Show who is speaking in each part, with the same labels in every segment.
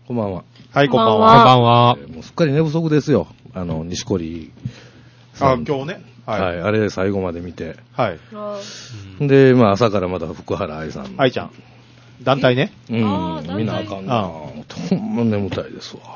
Speaker 1: こんばんは。
Speaker 2: はい、こんばん
Speaker 3: こん
Speaker 2: は。
Speaker 3: ばんは。
Speaker 1: もうすっかり寝不足ですよ。錦織さん。
Speaker 2: 今日ね。
Speaker 1: はい。あれ最後まで見て。
Speaker 2: はい。
Speaker 1: で、まあ朝からまた福原愛さん。
Speaker 2: 愛ちゃん。団体ね。
Speaker 1: うん。見なあかんな。ほんま眠たいですわ。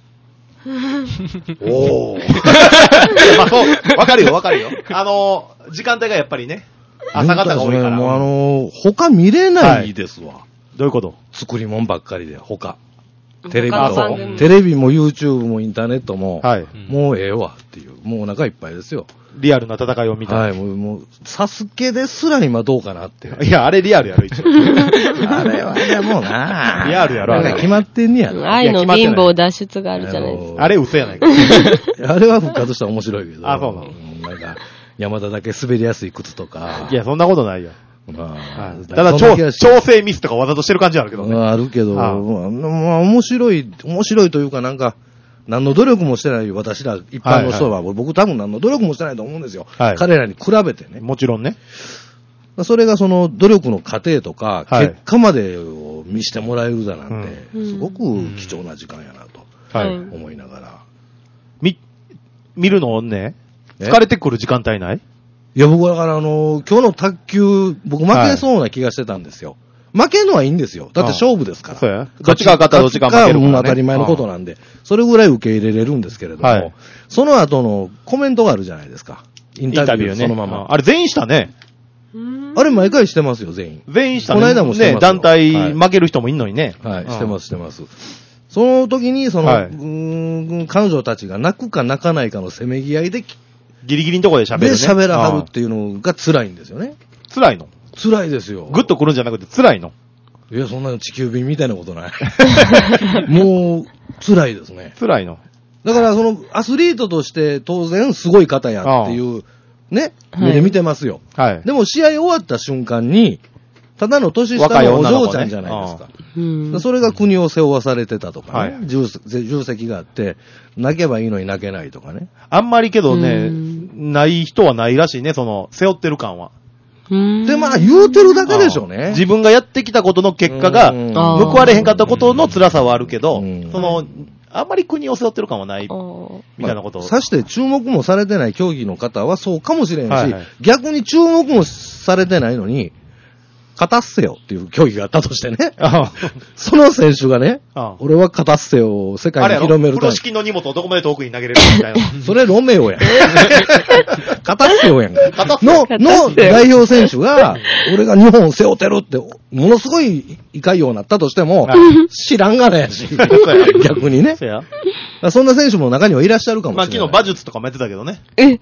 Speaker 1: おー。
Speaker 2: まあそう、わかるよ。時間帯がやっぱりね、朝方が多いから。
Speaker 1: もう他見れないですわ。
Speaker 2: どういうこと？
Speaker 1: 作り物ばっかりで、他。テレビも YouTube もインターネットも、
Speaker 2: はい、
Speaker 1: もうええわっていう、もうお腹いっぱいですよ。
Speaker 2: リアルな戦いを見た。
Speaker 1: はい、もう、サスケですら今どうかなって。
Speaker 2: いや、あれリアルやろ、一応。
Speaker 1: あれはでもな
Speaker 2: リアルやろ、あれ。
Speaker 1: 決まってんねやろ。
Speaker 3: 愛の貧乏脱出があるじゃないですか。
Speaker 2: あれ嘘やないか。
Speaker 1: あれは復活したら面白いけど。
Speaker 2: あ、そうなの。
Speaker 1: なんか、山田だけ滑りやすい靴とか。
Speaker 2: いや、そんなことないよ。ただ、調整ミスとかわざとしてる感じはあるけどね。
Speaker 1: あるけど、まあ、面白いというかなんか、何の努力もしてない私ら一般の人は、僕多分何の努力もしてないと思うんですよ。彼らに比べてね。
Speaker 2: もちろんね。
Speaker 1: それがその努力の過程とか、結果までを見せてもらえるだなんて、すごく貴重な時間やなと思いながら。
Speaker 2: 見るのね、疲れてくる時間帯ない？
Speaker 1: いや、僕はだから今日の卓球、僕負けそうな気がしてたんですよ。負けるのはいいんですよ。だって勝負ですから。
Speaker 2: そうや。どっちが勝ったらどっちが負けるから、ね。
Speaker 1: 当たり前のことなんで、それぐらい受け入れれるんですけれども、その後のコメントがあるじゃないですか。インタビューね。そのまま。
Speaker 2: あれ全員したね。
Speaker 1: あれ毎回してますよ、全員。
Speaker 2: 全員したね。
Speaker 1: この間もしてますよ。
Speaker 2: 団体負ける人もいんのにね。
Speaker 1: はい、してます。その時に、彼女たちが泣くか泣かないかのせめぎ合いで、
Speaker 2: ギリギリのところで喋るね。
Speaker 1: 喋らはるっていうのが辛いんですよね。
Speaker 2: 辛いの？
Speaker 1: 辛いですよ。
Speaker 2: グッと来るんじゃなくて辛いの？
Speaker 1: いや、そんな地球便みたいなことない。もう、辛いですね。
Speaker 2: 辛いの。
Speaker 1: だから、アスリートとして当然すごい方やっていう、ね、目で見てますよ。
Speaker 2: はい。
Speaker 1: でも試合終わった瞬間に、ただの年下のお嬢ちゃんじゃないですか。それが国を背負わされてたとかね、重責があって、泣けばいいのに泣けないとかね。
Speaker 2: あんまりけどね、ない人はないらしいね、背負ってる感は。
Speaker 1: で、まあ言うてるだけでしょうね。
Speaker 2: 自分がやってきたことの結果が、報われへんかったことの辛さはあるけど、あんまり国を背負ってる感はない、みたいなことを。
Speaker 1: さして注目もされてない競技の方はそうかもしれんし、逆に注目もされてないのに、勝たせよっていう競技があったとしてね。その選手がね、俺は勝たせよを世界に広めるために。
Speaker 2: 風呂敷の荷物をどこまで遠くに投げれるみたいな。
Speaker 1: それロメオやん。勝たせよやん。の代表選手が、俺が日本を背負ってるって、ものすごい胃潰瘍になったとしても、知らんがなやし。逆にね。そんな選手も中にはいらっしゃるかもしれない。
Speaker 2: まあ昨日馬術とかもやってたけどね。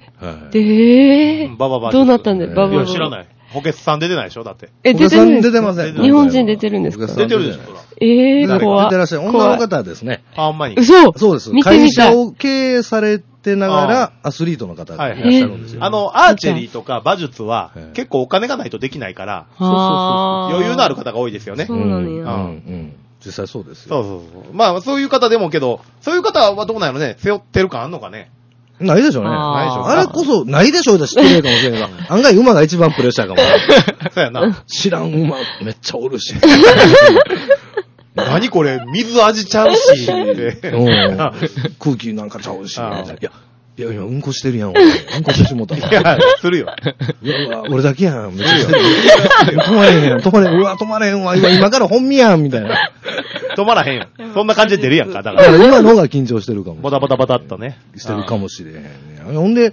Speaker 3: どうなったんだよ、
Speaker 2: いや、知らない。補欠さん出てないでしょだって。
Speaker 1: 出てるんですか？出てません。
Speaker 3: 日本人出てるんですか？
Speaker 2: 出てるでしょ
Speaker 1: 怖い。出てらっしゃる。女の方ですね。
Speaker 2: あんまり。
Speaker 1: そうです。会社を経営されてながら、アスリートの方がいらっしゃるんですよ。
Speaker 2: アーチェリーとか馬術は、結構お金がないとできないから、余裕のある方が多いですよね。
Speaker 3: そうなのよ。
Speaker 1: 実際そうですよ。
Speaker 2: そう。まあ、そういう方でもけど、そういう方はどうなのね、背負ってる感あんのかね。
Speaker 1: ないでしょうね。ないでしょう。あれこそ、ないでしょうで失礼かもしれないが、案外馬が一番プレッシャーかも。
Speaker 2: そうやな。
Speaker 1: 知らん馬めっちゃおるし。
Speaker 2: 何これ、水味ちゃうし。
Speaker 1: 空気なんかちゃうし。いや、うんこしてるやん、俺。うんこしてしもた。
Speaker 2: いや、するよ。
Speaker 1: うわ、俺だけやん。めっちゃしてる。止まれへんやん。うわ、止まれへんわ。今から本見やん、みたいな。
Speaker 2: 止まらへんよ。そんな感じで出るやんか。だから
Speaker 1: 今の方が緊張してるかも。
Speaker 2: バタバタバタっとね。
Speaker 1: してるかもしれへんね。ほんで、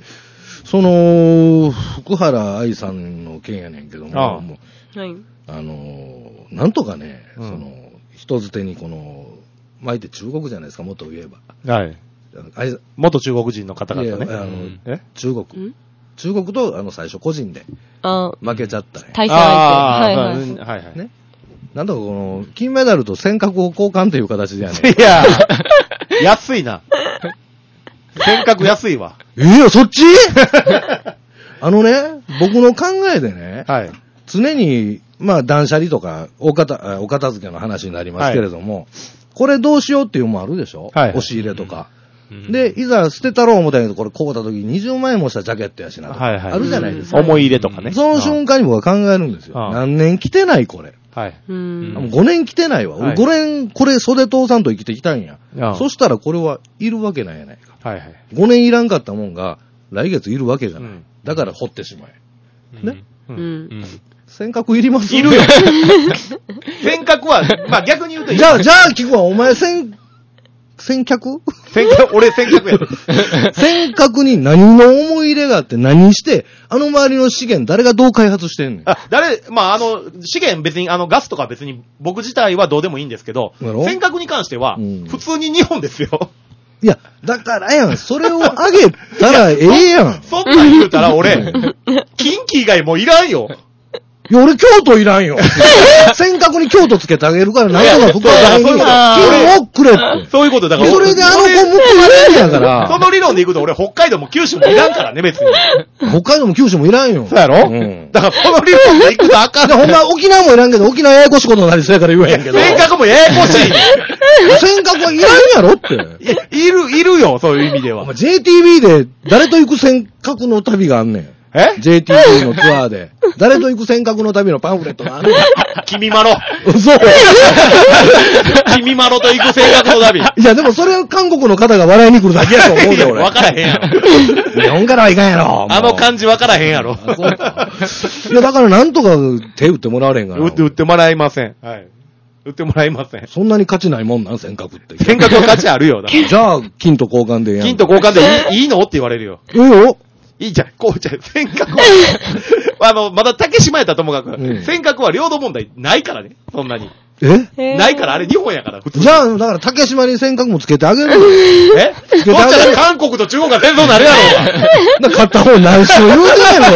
Speaker 1: 福原愛さんの件やねんけども、なんとかね、人づてに巻いて中国じゃないですか、もっと言えば。はい。
Speaker 2: 元中国人の方々ね。
Speaker 1: 中国と最初個人で負けちゃったね。
Speaker 3: 対戦相手。はい。
Speaker 1: ね。なんだか金メダルと尖閣を交換という形でやね。
Speaker 2: いや、安いな。尖閣安いわ。
Speaker 1: そっち僕の考えでね、常に、まあ断捨離とかお片付けの話になりますけれども、これどうしようっていうのもあるでしょ？押し入れとか。で、いざ捨てたろう思ったけど、これ買うた時に20万円もしたジャケットやしな。あるじゃないですか。
Speaker 2: 思い入れとかね。
Speaker 1: その瞬間に僕は考えるんですよ。何年着てないこれ。
Speaker 2: はい。
Speaker 1: もう5年来てないわ。俺5年、これ袖通さんと生きてきたんや。そしたらこれはいるわけないやないか。
Speaker 2: はいはい。
Speaker 1: 5年いらんかったもんが、来月いるわけがない。だから掘ってしまえ。ね。尖閣いります？
Speaker 2: いるよ。尖閣は、まあ逆に言うと
Speaker 1: じゃあ聞くわ、お前尖閣
Speaker 2: 俺尖閣や。
Speaker 1: 尖閣に何の思い入れがあって何して、周りの資源誰がどう開発してんねん。
Speaker 2: まあ資源別にガスとか別に僕自体はどうでもいいんですけど、尖閣に関しては、普通に日本ですよ。
Speaker 1: いや、だからやん、それをあげたらええやん。
Speaker 2: そんなん言うたら俺、近畿以外もういらんよ。
Speaker 1: いや、俺京都いらんよ。尖閣に京都つけてあげるから、なんとか深いに金をくれって。
Speaker 2: そういうことだから。
Speaker 1: それで子報われんやから。
Speaker 2: その理論でいくと俺北海道も九州もいらんからね、別に。
Speaker 1: 北海道も九州もいらんよ。
Speaker 2: そうやろ？だからその理論でいくとあかん。
Speaker 1: ほんま沖縄もいらんけど、沖縄ややこしいことになりそうやから言えへんけど。
Speaker 2: 尖閣もややこしい。
Speaker 1: 尖閣はいらんやろって。
Speaker 2: いるよ、そういう意味では。
Speaker 1: JTB で誰と行く尖閣の旅があんねん。JTB のツアーで。誰と行く尖閣の旅のパンフレットがある。
Speaker 2: 君まろ。
Speaker 1: そう。
Speaker 2: 君まろと行く尖閣の旅。
Speaker 1: いや、でもそれを韓国の方が笑いに来るだけやと思うで、俺。
Speaker 2: わからへんやろ。
Speaker 1: 日本からはいかんやろ。
Speaker 2: 感じわからへんやろ。
Speaker 1: いや、だからなんとか手打ってもらわれんから。
Speaker 2: 打ってもらいません。はい。売ってもらいません。
Speaker 1: そんなに価値ないもんなん、尖閣って。
Speaker 2: 尖閣は価値あるよ。
Speaker 1: じゃあ、金と交換でやん。
Speaker 2: 金と交換でいいのって言われるよ。
Speaker 1: いいよ。
Speaker 2: いいじゃん、尖閣は、まだ竹島やったらともかく、尖閣は領土問題ないからね、そんなに。ないから、あれ日本やから、普通に。
Speaker 1: じゃあ、だから竹島に尖閣もつけてあげるよ。
Speaker 2: そしたら韓国と中国が戦争になるやろうが。
Speaker 1: 勝った方何週言うてないの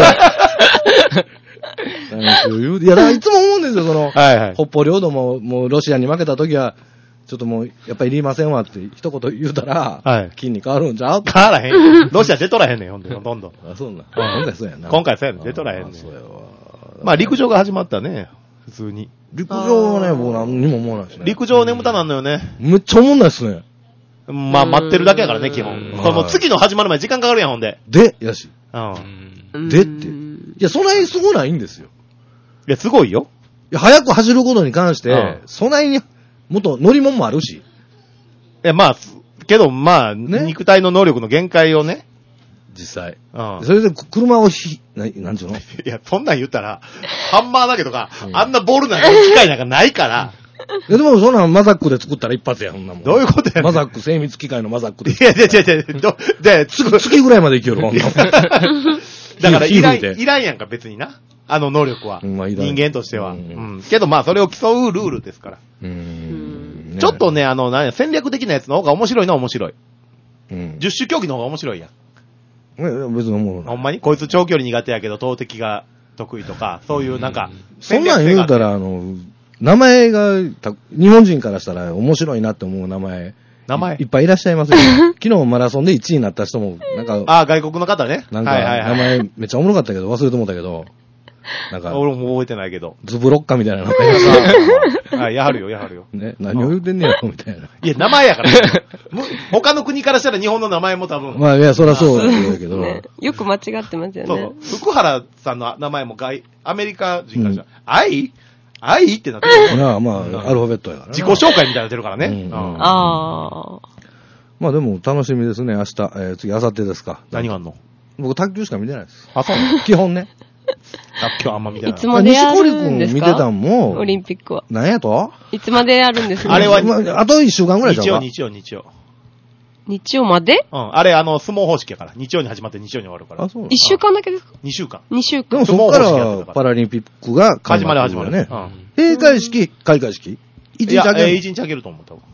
Speaker 1: 何週言うて。いや、だからいつも思うんですよ、北方領土もうロシアに負けた時は、ちょっともう、やっぱりいりませんわって一言言うたら、金に変わるんちゃう？
Speaker 2: 変わらへん。ロシア出とらへんねん、ほんどんどん。
Speaker 1: あ、そうな。今回そうやな。
Speaker 2: 今回そうやねん、出とらへんねん。そうやわ。まあ、陸上が始まったね、普通に。
Speaker 1: 陸上はね、僕何にも思わないですね。
Speaker 2: 陸上眠たなんのよね。
Speaker 1: めっちゃ思わないっすね。
Speaker 2: まあ、待ってるだけやからね、基本。その次の始まる前に時間かかるやん、ほんで。
Speaker 1: やし。でって。いや、そないすごないんですよ。
Speaker 2: いや、すごいよ。
Speaker 1: いや、早く走ることに関して、そないに、もっと乗り物もあるし。
Speaker 2: いや、まあ、けど、まあ、肉体の能力の限界をね。
Speaker 1: 実際。それで車をなんちゅうの？
Speaker 2: いや、そんなん言ったら、ハンマーだけとか、あんなボールなんか機械なんかないから。
Speaker 1: いや、でもそんなんマザックで作ったら一発やん、そんなもん。
Speaker 2: どういうことやねん。
Speaker 1: マザック、精密機械のマザックで。
Speaker 2: いや、
Speaker 1: 月ぐらいまでいける、ほんなもん。
Speaker 2: だからいらんやんか、別にな。能力は。人間としては。けどまあ、それを競うルールですから。ちょっとね、戦略的なやつの方が面白いのは面白い。十種競技の方が面白いやん。
Speaker 1: 別に思う。
Speaker 2: ほんまにこいつ長距離苦手やけど、投擲が得意とか、そういうなんか。
Speaker 1: そんなん言うたら、名前が、日本人からしたら面白いなって思う名前いっぱいいらっしゃいますよ。昨日マラソンで1位になった人も、なんか。
Speaker 2: 外国の方ね。
Speaker 1: なんか、名前めっちゃおもろかったけど、忘れてもったけど。なんか。
Speaker 2: 俺も覚えてないけど。
Speaker 1: ズブロッカみたいな名前
Speaker 2: が。やはるよ。
Speaker 1: ね、何を言うてんねやろ、みたいな。
Speaker 2: いや、名前やから。他の国からしたら日本の名前も多分。
Speaker 1: まあ、いや、そりゃそうだけど。
Speaker 3: よく間違ってますよね。
Speaker 2: そう。福原さんの名前もアメリカ人からしたら、愛ってなってる。
Speaker 1: まあ、アルファベットやから。
Speaker 2: 自己紹介みたいになってるからね。
Speaker 1: まあでも楽しみですね、明日。次、明後日ですか。
Speaker 2: 何があんの？
Speaker 1: 僕、卓球しか見てないです。
Speaker 2: あ、そう
Speaker 1: 基本ね。
Speaker 2: 卓球あんま見てない。
Speaker 3: いつまでやるんですか？
Speaker 1: 西堀君見てたんも。
Speaker 3: オリンピックは。
Speaker 1: 何やと？
Speaker 3: いつまでやるんですか？
Speaker 2: あれは、
Speaker 1: あと1週間ぐらいじゃんか。
Speaker 2: 日曜。
Speaker 3: 日曜まで？
Speaker 2: あれ、相撲方式やから。日曜に始まって日曜に終わるから。
Speaker 1: あ、そう。
Speaker 3: 1週間だけですか
Speaker 2: ？2週間。
Speaker 3: 2週間。
Speaker 1: でもそこからパラリンピックが
Speaker 2: 始まるね。
Speaker 1: 閉会式、開会式？
Speaker 2: 一日あげる。一日あげると思ったわ。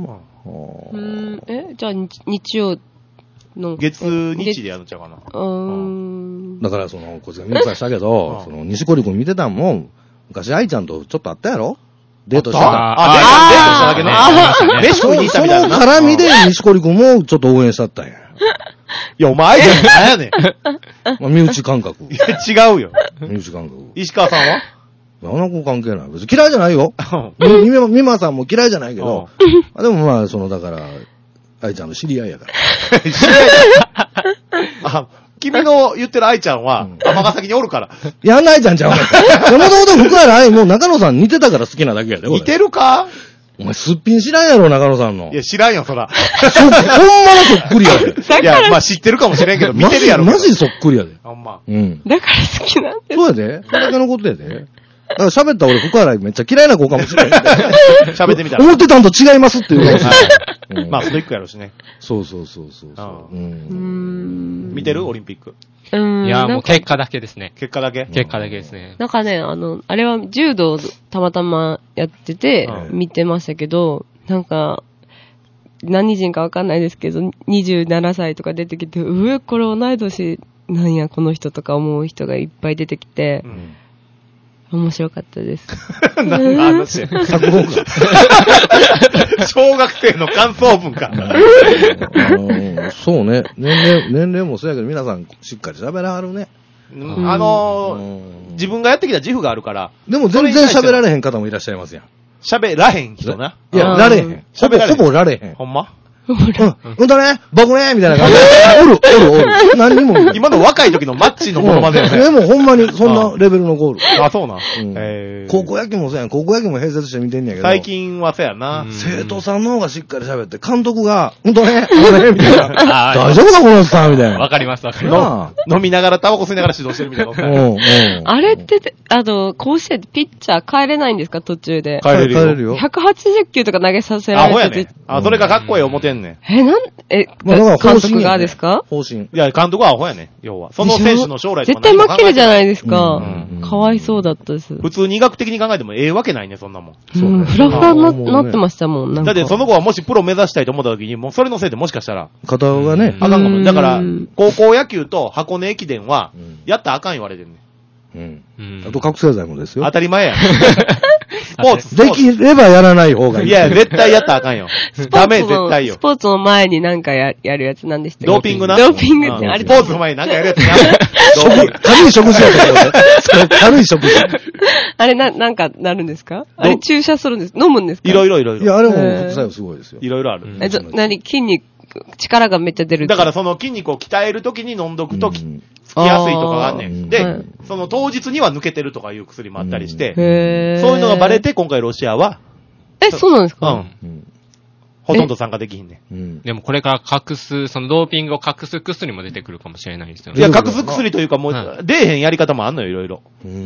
Speaker 3: じゃあ日曜の。
Speaker 2: 月日でやるんちゃうかな。
Speaker 1: だからこっちが見さしたけど、西堀君見てたんも、昔愛ちゃんとちょっとあったやろ？デートした。
Speaker 2: デートしただけね。飯食いに行ったみたいな。
Speaker 1: その絡みで西堀君もちょっと応援しちゃったんや。
Speaker 2: いや、お前愛ちゃん何やねん。
Speaker 1: 身内感覚。
Speaker 2: いや、違うよ。
Speaker 1: 身内感覚。
Speaker 2: 石川さんは？
Speaker 1: あの子関係ない。別に嫌いじゃないよ。美馬さんも嫌いじゃないけど。でもまあ、だから、愛ちゃんの知り合いやから。
Speaker 2: 知り合い君の言ってる愛ちゃんは、尼崎におるから。
Speaker 1: やんないじゃん、じゃん。もともと福原愛も中野さん似てたから好きなだけやで。
Speaker 2: 似てるか
Speaker 1: お前すっぴん知らんやろ、中野さんの。
Speaker 2: いや、知らんよ、そら。
Speaker 1: ほんまのそっくりやで。
Speaker 2: いや、まあ知ってるかもしれんけど、見てるやろ。
Speaker 1: マジそっくりやで。
Speaker 2: ほんま。
Speaker 1: うん。
Speaker 3: だから好きなんです。
Speaker 1: そうやで。それだけのことやで。だから喋ったら俺、福原愛めっちゃ嫌いな子かもしれん。
Speaker 2: 喋ってみたら。
Speaker 1: 思ってたんと違いますって言うかもしれん。
Speaker 2: まあ、ストイックやろうしね。
Speaker 1: そう。
Speaker 2: 見てるオリンピック。
Speaker 4: いや、もう結果だけですね。
Speaker 2: 結果だけ
Speaker 4: ですね。
Speaker 3: なんかね、あれは柔道たまたまやってて、見てましたけど、なんか、何人かわかんないですけど、27歳とか出てきて、これ同い年なんや、この人とか思う人がいっぱい出てきて、面白かったです。
Speaker 2: 何の話や。作文か。小学生の感想文か。
Speaker 1: そうね。年齢もそうやけど、皆さんしっかり喋らはるね。
Speaker 2: 自分がやってきた自負があるから。
Speaker 1: でも全然喋られへん方もいらっしゃいますやん。
Speaker 2: 喋らへん人な。
Speaker 1: いや、られへん。ほぼられへん。
Speaker 2: ほんま
Speaker 1: だね、僕ね、みたいな感じで。おる。何にも。
Speaker 2: 今の若い時のマッチのものまでよね。
Speaker 1: でもほんまにそんなレベルのゴール。
Speaker 2: あ、そうなん。
Speaker 1: 高校野球もそうやん。高校野球も併設して見てんねやけど。
Speaker 2: 最近はそうやな。
Speaker 1: 生徒さんの方がしっかり喋って、監督が、みたいな。大丈夫かこのさんみたいな。
Speaker 4: わかります。
Speaker 2: 飲みながらタバコ吸いながら指導してるみたいな。
Speaker 3: あれって、甲子園でピッチャー帰れないんですか途中で。
Speaker 2: 帰れるよ。
Speaker 3: 180球とか投げさせられて。
Speaker 2: アホやね。それがかっこええ思てんねん。
Speaker 3: 監督がですか？
Speaker 1: 方針。
Speaker 2: いや、監督はアホやね。要は。その選手の将来とか
Speaker 3: 絶対負けるじゃないですか。かわいそうだったです。
Speaker 2: 普通に医学的に考えてもええわけないね、そんなもん。
Speaker 3: フラフラになってましたもん。
Speaker 2: だってその子はもしプロ目指したいと思った時に、もうそれのせいでもしかしたら。
Speaker 1: 片方がね。
Speaker 2: あかんかも。だから、高校野球と箱根駅伝は、やったらあかん言われてんね。
Speaker 1: あと覚醒剤もですよ。
Speaker 2: 当たり前や。スポーツ。
Speaker 1: できればやらない方がいい。
Speaker 2: いや、絶対やったらあかんよ。ダメ、絶対よ。
Speaker 3: スポーツの前になんかやるやつなんでしたっけ？
Speaker 2: ドーピングな。
Speaker 3: ドーピングってあれ。
Speaker 2: スポーツの前になんかやるやつな。
Speaker 1: 軽い食事やったけど、軽い食事。
Speaker 3: あれなんかなるんですか？あれ注射するんです飲むんですか？
Speaker 2: いろいろ。
Speaker 1: いや、あれも副作用すごいですよ。
Speaker 2: いろいろある。
Speaker 3: 筋肉、力がめっちゃ出る。
Speaker 2: だからその筋肉を鍛えるときに飲んどくとき、つきやすいとかがあんねん。で、その当日には抜けてるとかいう薬もあったりして、そういうのがバレて今回ロシアは、
Speaker 3: そうなんですか？
Speaker 2: ほとんど参加できひんね。
Speaker 4: でもこれからそのドーピングを隠す薬も出てくるかもしれないですよね。
Speaker 2: いや、隠す薬というかもう、出えへんやり方もあんのよ、いろいろ。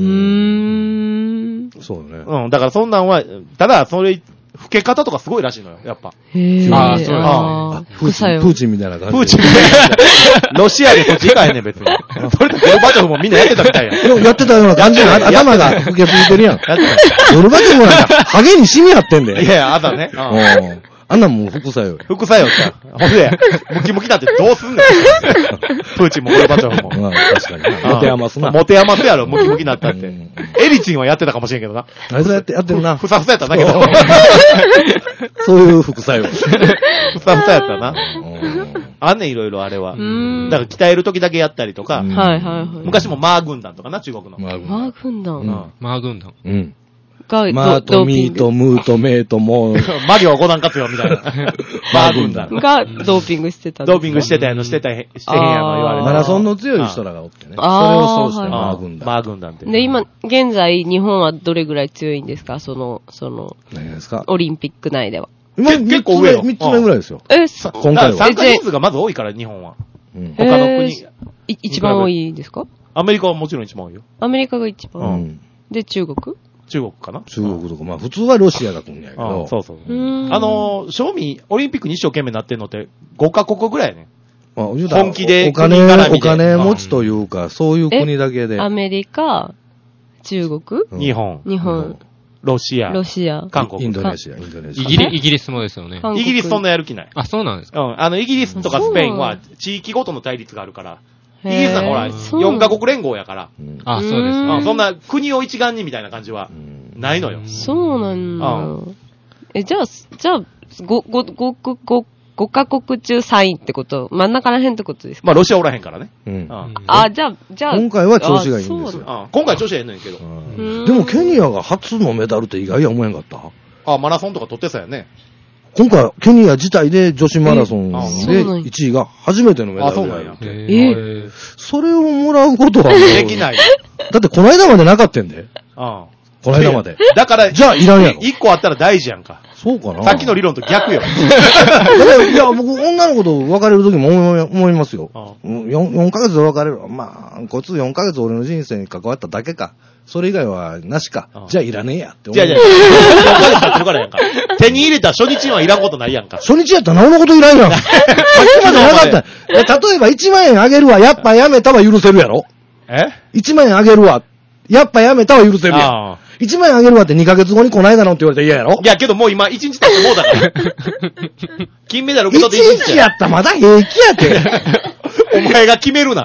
Speaker 1: そうね。
Speaker 2: だからそんなんは、ただ、それ、老け方とかすごいらしいのよ、やっぱ。
Speaker 4: ああ、そう
Speaker 1: ですね。プーチンみたいな感じ。
Speaker 2: プーチンみたいな。ロシアでそっち行かへんねん、別に。それとゴルバチョフもみんなやってたみたいや。
Speaker 1: やってたような感じの頭が老けすぎてるやん。ゴルバチョフなんか、ハゲにシミあってんで。
Speaker 2: いや、あんたね。
Speaker 1: あんなんもう副作用。
Speaker 2: 副作用って。ほんで、ムキムキなんてどうすんねん。プーチンもゴルバチョフも。
Speaker 1: 確かに。持て余すな。
Speaker 2: 持て余すやろ、ムキムキなったって。エリチンはやってたかもしれんけどな。
Speaker 1: あれそうやってるな。
Speaker 2: ふさふさやったんだけど。
Speaker 1: そういう副作用。
Speaker 2: ふさふさやったな。あんねん、いろいろあれは。だから鍛えるときだけやったりとか。昔もマー軍団とかな、中国の。
Speaker 3: マー軍団。
Speaker 4: マー軍団。
Speaker 1: マーとミーとムーとメーとモー。
Speaker 2: マ行5段活用みたいな。マー軍団。
Speaker 3: がドーピングしてた。
Speaker 2: ドーピングしてたやの、してへんやの言われて。
Speaker 1: マラソンの強い人らがおってね。それをそうしてマー軍団。
Speaker 2: マー軍団って。
Speaker 3: で、今、現在、日本はどれぐらい強いんですか
Speaker 1: 何ですか？
Speaker 3: オリンピック内では。
Speaker 1: 結構上よ。3つ目ぐらいですよ。
Speaker 2: 今回は。参加人数がまず多いから、日本は。他の国。
Speaker 3: 一番多いですか？
Speaker 2: アメリカはもちろん一番多いよ。
Speaker 3: アメリカが一番。で、中国
Speaker 2: かな？
Speaker 1: 中国とか、まあ普通はロシアが来るんやけど。
Speaker 2: そう。正味、オリンピックに一生懸命なってんのって5カ国ぐらいやね。本気で
Speaker 1: お金持ちというか、そういう国だけで。
Speaker 3: アメリカ、中国、
Speaker 2: 日本、ロシア、韓国、
Speaker 1: インドネシア。
Speaker 4: イギリスもですよね。
Speaker 2: イギリスそんなやる気ない。
Speaker 4: あ、そうなんですか？
Speaker 2: イギリスとかスペインは地域ごとの対立があるから。イギリスはほら、4カ国連合やから。
Speaker 4: あ、そうですね。
Speaker 2: そんな国を一丸にみたいな感じはないのよ。
Speaker 3: そうなんだ。じゃあ、5カ国中3位ってこと、真ん中らへんってことですか？
Speaker 2: まあ、ロシアおらへんからね。
Speaker 3: じゃあ、
Speaker 1: 今回は調子がいいんですよ。
Speaker 2: 今回調子がいいのんけど。
Speaker 1: でも、ケニアが初のメダルって意外や思えんかった？
Speaker 2: マラソンとか取ってたよね。
Speaker 1: 今回、ケニア自体で女子マラソンで1位が初めてのメダル。
Speaker 2: そうなんや。
Speaker 1: それをもらうことは
Speaker 2: できない。
Speaker 1: だってこの間までなかったんで。この間まで。
Speaker 2: だから、
Speaker 1: じゃあいらんやろ。
Speaker 2: 1個あったら大事やんか。
Speaker 1: そうかな。
Speaker 2: さっきの理論と逆よ。
Speaker 1: いや、僕、女の子と別れるときも思いますよ。4ヶ月で別れる。まあ、こいつ4ヶ月俺の人生に関わっただけか。それ以外はなしか。じゃあいらねえやって思う。
Speaker 2: じゃあ、4ヶ月経ってるからやんか。手に入れた初日はいらんことないやんか。
Speaker 1: 初日やったら何のこといらんやん。さっきまでなかった。例えば1万円あげるわ、やっぱやめたは許せるやろ。1万円あげるわ、やっぱやめたは許せるやん。1万円あげるわって2ヶ月後にこないだのって言われたら嫌やろ。
Speaker 2: いや、けどもう今1日経ってもうだから。金メダル受け取って
Speaker 1: 1日やったらまだ平気やて。
Speaker 2: お前が決めるな。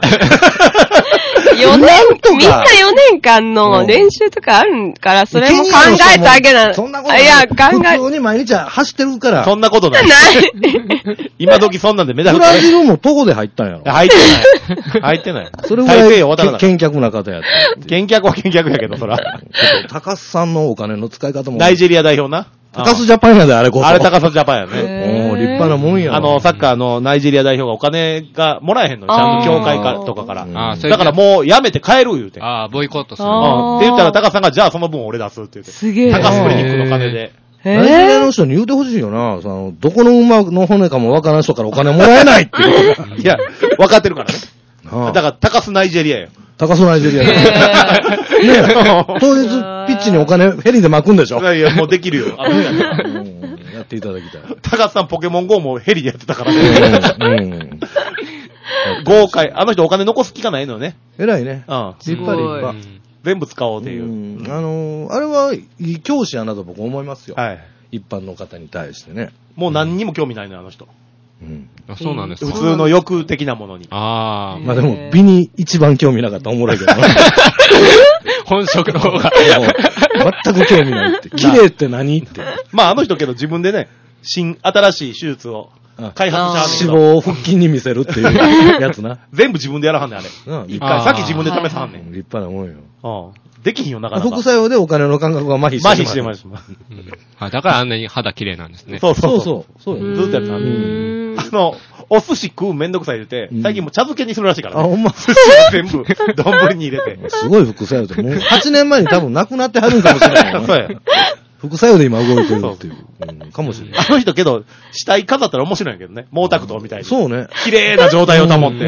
Speaker 3: 4年、みんな4年間の練習とかあるから、それも考えてあげな。
Speaker 1: そんなことない。いや、普通に毎日走ってるから。
Speaker 2: そんなことない。今時そんなんでメダル。
Speaker 1: ブラジルも徒歩で入ったんやろ。
Speaker 2: 入ってない。入ってない。
Speaker 1: それぐらい見客な方やった。
Speaker 2: 見客は見客やけど、そら。
Speaker 1: 高須さんのお金の使い方も。
Speaker 2: ナイジェリア代表な。
Speaker 1: 高須ジャパンやで、あれこそ。
Speaker 2: あれ高須ジャパンやね。
Speaker 1: 立派なもんや。
Speaker 2: サッカーのナイジェリア代表がお金がもらえへんのちゃんと協会とかから。だからもうやめて帰る言うて。
Speaker 4: ボイコットする。
Speaker 2: って言ったら高須さんが、じゃあその分俺出すって言って。
Speaker 3: すげえ。
Speaker 2: 高須クリニックの金で。
Speaker 1: ナイジェリアの人に言うてほしいよな。どこの馬の骨かもわからん人からお金もらえないって。
Speaker 2: いや、分かってるからね。だから高須ナイジェリアよ。
Speaker 1: 高須ナイジェリアね。当日ピッチにお金ヘリで巻くんでしょ。
Speaker 2: いやいや、もうできるよ。
Speaker 1: やっていただきたい。
Speaker 2: 高須さんポケモン GO もヘリでやってたからね。豪快。あの人お金残す気がないのよね。
Speaker 1: 偉いね。
Speaker 2: 立派立派。全部使おうっていう。
Speaker 1: あれはいい教師やなと僕思いますよ。
Speaker 2: はい。
Speaker 1: 一般の方に対してね。
Speaker 2: もう何にも興味ないのよ、あの人。
Speaker 4: そうなんですか。
Speaker 2: 普通の欲的なものに。
Speaker 1: まあでも、美に一番興味なかったらおもろいけど。
Speaker 4: 本職の方が。
Speaker 1: 全く興味ないって。綺麗って何って。
Speaker 2: まああの人けど自分でね、新しい手術を開発し
Speaker 1: 脂肪を腹筋に見せるっていうやつな。
Speaker 2: 全部自分でやらはんねん、あれ。一回、さっき自分で試さはんねん。
Speaker 1: 立派なもんよ。
Speaker 2: できひんよ、なかなか。
Speaker 1: 副作用でお金の感覚が麻痺して
Speaker 2: ます。
Speaker 4: だからあんなに肌綺麗なんですね。
Speaker 1: そう。ずっ
Speaker 2: とやってたんで。お寿司食うめんどくさい言うて、最近もう茶漬けにするらしいからね。
Speaker 1: ほんま。
Speaker 2: 寿司を全部、丼に入れて。
Speaker 1: すごい副作用で、もう8年前に多分亡くなってはるんかもしれない。
Speaker 2: そうや。
Speaker 1: 副作用で今動いてるっていう。かもしれない。
Speaker 2: あの人けど、死体飾ったら面白いんやけどね。毛沢東みたいに。
Speaker 1: そうね。
Speaker 2: 綺麗な状態を保って。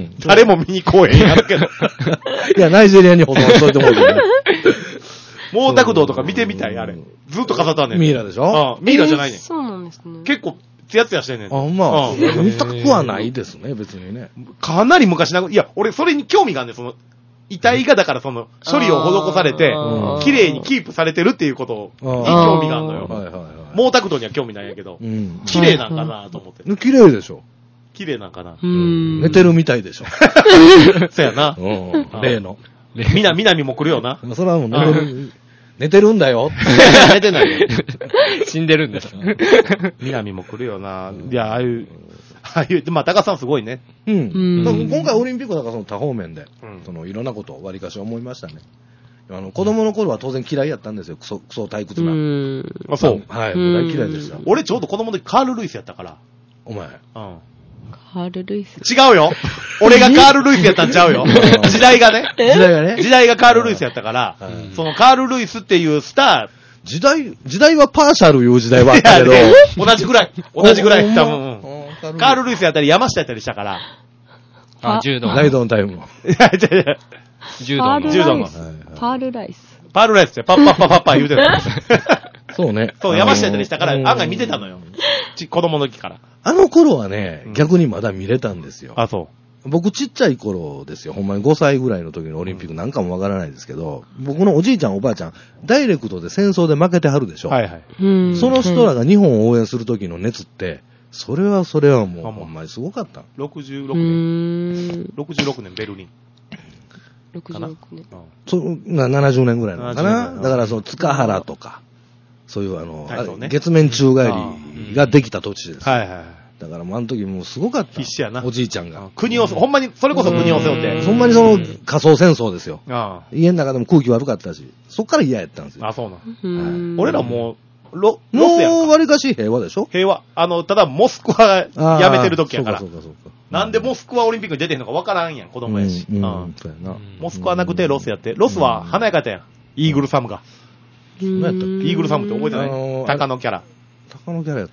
Speaker 2: 誰も見に来えへんやるけど。
Speaker 1: いや、ナイジェリアに保存しといてもらうけどね。
Speaker 2: 毛沢東とか見てみたい、あれ。ずっと飾ったんねん。
Speaker 1: ミイラでしょ？
Speaker 2: ミイラじゃないねん。
Speaker 3: そうなんですね。
Speaker 2: 結構、ツヤツヤしてんねん。
Speaker 1: まあ。見たくはないですね、別にね。
Speaker 2: かなり昔いや、俺それに興味があるんで、遺体がだから処理を施されて、綺麗にキープされてるっていうことに興味があるのよ。毛沢東には興味ないんやけど、綺麗なんかなと思って。
Speaker 1: 綺麗でしょ。
Speaker 2: 綺麗なんかな。
Speaker 1: 寝てるみたいでしょ。
Speaker 2: そやな。
Speaker 1: 例の。
Speaker 2: 南も来るよな。
Speaker 1: それはもう寝てるんだよ。
Speaker 2: 寝てないよ。
Speaker 4: 死んでるんです
Speaker 2: 南も来るよな。いや、ああいう、まあ、高須さんすごいね。
Speaker 1: 今回オリンピックだから多方面で、いろんなことを割りかし思いましたね。子供の頃は当然嫌いやったんですよ。クソ退屈な。
Speaker 2: あ、そう。
Speaker 1: はい。大嫌いでした。
Speaker 2: 俺ちょうど子供の時カール・ルイスやったから。
Speaker 1: お前。
Speaker 3: カール・ルイス
Speaker 2: 違うよ。俺がカール・ルイスやったんちゃうよ。時代がね。時代がカール・ルイスやったから、そのカール・ルイスっていうスター。
Speaker 1: 時代はパーシャルいう時代はあったけど。
Speaker 2: 同じぐらい、多分。カール・ルイスやったり山下やったりしたから。
Speaker 4: 柔道。
Speaker 1: ライドオンタイム。
Speaker 4: 柔道の。
Speaker 3: パールライス。
Speaker 2: パールライスってパッパッパ言うてた。
Speaker 1: そうね。
Speaker 2: そう、山下やったりしたから、案外見てたのよ。子供の時から。
Speaker 1: あの頃はね、逆にまだ見れたんですよ。
Speaker 2: あ、そう。
Speaker 1: 僕ちっちゃい頃ですよ。ほんまに5歳ぐらいの時のオリンピックなんかもわからないですけど、僕のおじいちゃんおばあちゃん、ダイレクトで戦争で負けてはるでしょ。
Speaker 2: はいはい。
Speaker 1: その人らが日本を応援する時の熱って、それはもうほんまにすごかった。
Speaker 2: 66年ベルリン。
Speaker 3: 66年。
Speaker 1: 70年ぐらいなのかな。だから塚原とか、そういう月面宙返りができた土地です。
Speaker 2: はいはい。
Speaker 1: だからもうあの時もうすごかった。
Speaker 2: 必死やな。
Speaker 1: おじいちゃんが。
Speaker 2: 国を、ほんまに、それこそ国を背負って。
Speaker 1: ほんまに仮想戦争ですよ。家の中でも空気悪かったし、そっから嫌やったんですよ。
Speaker 2: あ、そうなの。俺らもう、 ロスやんか。
Speaker 1: もう割かし平和でしょ？
Speaker 2: 平和。ただモスクワやめてる時やから。
Speaker 1: そうか。
Speaker 2: なんでモスクワオリンピックに出てんのかわからんやん、子供やし。
Speaker 1: そうやな。
Speaker 2: モスクワなくてロスやって。ロスは華やかやったやん。イーグルサムが。
Speaker 1: 何やったっけ？
Speaker 2: イーグルサムって覚えてない鷹のキャラ。
Speaker 1: 鷹のキャラやった。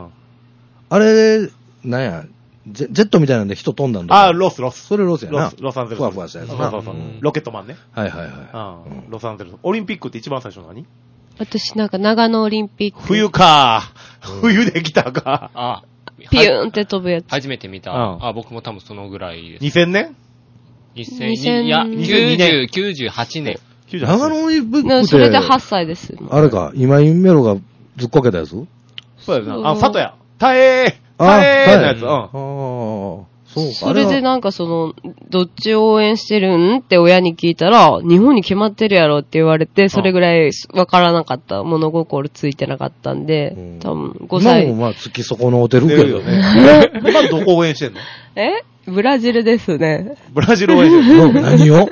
Speaker 1: あれ、なんや、ジェットみたいなんで人飛んだんだ。
Speaker 2: ロス。
Speaker 1: それロスやな。
Speaker 2: ロサンゼルス。
Speaker 1: ふわふわしたやつな。
Speaker 2: そう。ロケットマンね。
Speaker 1: はい。
Speaker 2: ロサンゼルス。オリンピックって一番最初何？
Speaker 3: 私なんか長野オリンピック。
Speaker 2: 冬か。冬できたか。
Speaker 3: ピューンって飛ぶやつ。
Speaker 4: 初めて見た。僕も多分そのぐらいです。
Speaker 2: 2000年
Speaker 4: ？2002年。98年。
Speaker 1: 長野オリンピックって。
Speaker 3: それで8歳です。
Speaker 1: あれか、今井メロがずっこけたやつ？
Speaker 2: そうやな。里や。タエーのやつ。
Speaker 1: そう
Speaker 3: それでなんかどっちを応援してるんって親に聞いたら、日本に決まってるやろって言われて、それぐらいわからなかった。物心ついてなかったんで、多分5歳。
Speaker 1: 今も突き損のうてるけど
Speaker 2: ね。今どこ応援してんの？
Speaker 3: ブラジルですね。
Speaker 2: ブラジル応援してるの？
Speaker 1: 何を？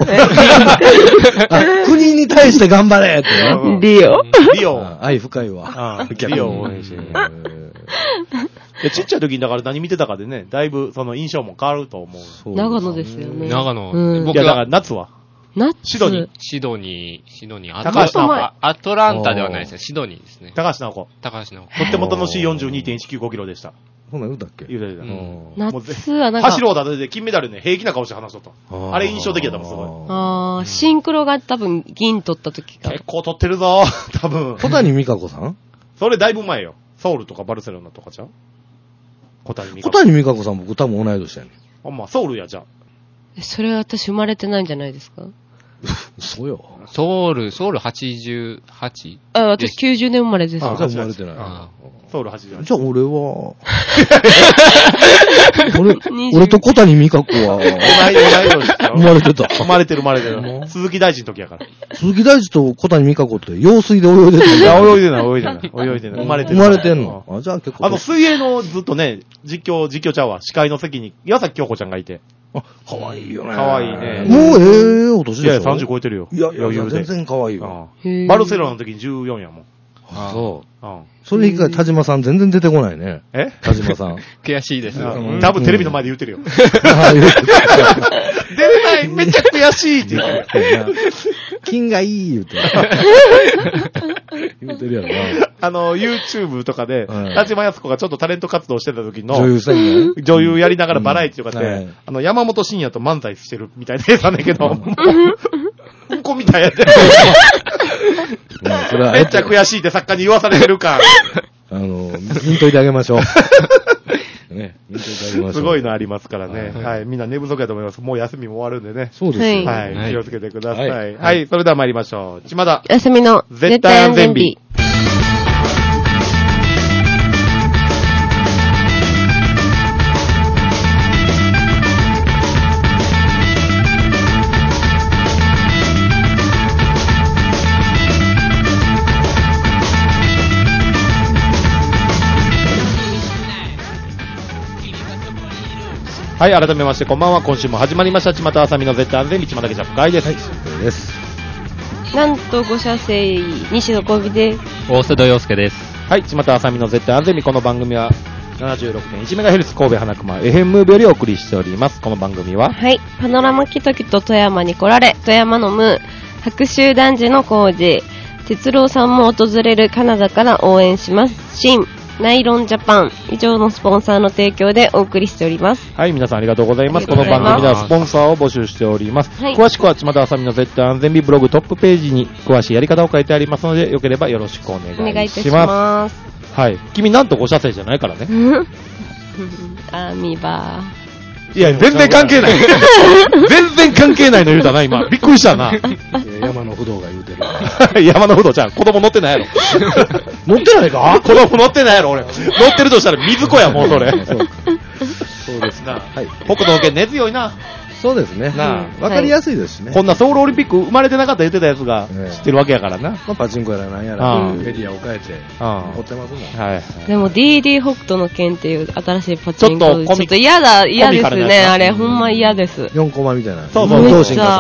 Speaker 1: 国に対して頑張れって。
Speaker 3: リオ。
Speaker 1: 愛深いわ。
Speaker 2: リオを応援してる。ちっちゃい時にだから何見てたかでね、だいぶ印象も変わると思う。
Speaker 3: 長野ですよね。
Speaker 4: 長野。
Speaker 2: いやだから夏は
Speaker 3: シ
Speaker 2: ドニ
Speaker 3: ー。
Speaker 2: 高橋直子。
Speaker 4: アトランタではないですね。シドニーですね。
Speaker 2: 高橋直子。とっても楽しい 42.195 キロでした。
Speaker 1: そんなん言うたっけ？
Speaker 2: 言うた。
Speaker 3: 夏はなんか。
Speaker 2: 走ろうだで金メダルね、平気な顔して話しとった。あれ印象的だったもん、すご
Speaker 3: い。シンクロが多分銀取った時か。
Speaker 2: 結構取ってるぞ、多分。
Speaker 1: 小谷美香子さん？
Speaker 2: それだいぶ前よ。ソウルとかバルセロナとかちゃう？小谷美
Speaker 1: 香子さん僕多分同い年やね
Speaker 2: ん。ソウルや、じゃあ。
Speaker 3: それ私生まれてないんじゃないですか？
Speaker 1: そうよ。
Speaker 4: ソウル 88？
Speaker 3: 私90年生まれです。
Speaker 1: じゃあ生まれてない。
Speaker 2: ソウル88。
Speaker 1: じゃあ俺は、俺と小谷美香子は、生まれてた。
Speaker 2: 生まれてる。鈴木大臣の時やから。
Speaker 1: 鈴木大臣と小谷美香子って用水で泳いでた。
Speaker 2: いや、泳いでない。生まれてんの。
Speaker 1: じゃあ結構。
Speaker 2: 水泳のずっとね、実況ちゃうわ。司会の席に岩崎京子ちゃんがいて。
Speaker 1: かわいいよね。
Speaker 2: かわいいね。
Speaker 1: もうお年でしょ。
Speaker 2: いや、30超えてるよ。
Speaker 1: いや、余裕で。全然かわいいわ。
Speaker 2: バルセロナの時に14やもん。
Speaker 1: そう。それ以外、田島さん全然出てこないね。田島さん。
Speaker 4: 悔しいです。
Speaker 2: 多分テレビの前で言うてるよ。出れない、めっちゃ悔しいって言ってる。
Speaker 1: 金がいい言うて。言うてるやろな。
Speaker 2: YouTube とかで、田島康子がちょっとタレント活動してた時の、
Speaker 1: 女
Speaker 2: 優やりながらバラエティとかで、山本慎也と漫才してるみたいでさねんけど、うんこみたいやって。めっちゃ悔しいって作家に言わされてるか。
Speaker 1: 見といてあげましょう。ね、見といてあげましょう。
Speaker 2: すごいのありますからね。はい。みんな寝不足やと思います。もう休みも終わるんでね。
Speaker 1: そうですよ。
Speaker 2: はい。気をつけてください。はい。それでは参りましょう。島田。
Speaker 3: 休みの
Speaker 2: 絶対安全日。はい、改めましてこんばんは。今週も始まりました巷あさみの絶対安全日、島田家ジャップ会です。はい、
Speaker 1: です。
Speaker 3: なんと5社生西野小美です。
Speaker 4: 大瀬戸洋介です。
Speaker 2: はい、巷あさみの絶対安全日、この番組は 76.1MHz 神戸花熊 FM ムーブよりお送りしております。この番組は、
Speaker 3: はい、パノラマキトキと富山に来られ、富山のムー白州男児の工事哲郎さんも訪れるカナダから応援します。新ナイロンジャパン以上のスポンサーの提供でお送りしております。
Speaker 2: はい、皆さんありがとうございます。この番組ではスポンサーを募集しております。はい、詳しくは巷あさみの絶対安全日ブログトップページに詳しいやり方を書いてありますので、よければよろしくお願いします。お願いいたします。はい、君なんと5車線じゃないからね。
Speaker 3: アミバ
Speaker 2: いや、全然関係ない。全然関係ないの言うたな、今。びっくりしたな。
Speaker 1: 山の不動が言うてる。
Speaker 2: 山の不動ちゃん、子供乗ってないやろ。
Speaker 1: 乗ってないか？
Speaker 2: 子供乗ってないやろ、俺。乗ってるとしたら水子や、もうそれ。
Speaker 1: そうですな。
Speaker 2: はい。北斗の剣根強いな。
Speaker 1: そうですね。わかりやすいですしね。
Speaker 2: こんなソウルオリンピック生まれてなかった言ってたやつが知ってるわけやからな。
Speaker 1: パチンコやらなんやら、メディアを変えて、怒ってますもん。
Speaker 3: でも DD 北斗の剣っていう新しいパチンコ、ちょっと嫌ですね。あれ、ほんま嫌です。
Speaker 1: 4コマみたいな。
Speaker 2: そうそう、
Speaker 3: めっちゃ。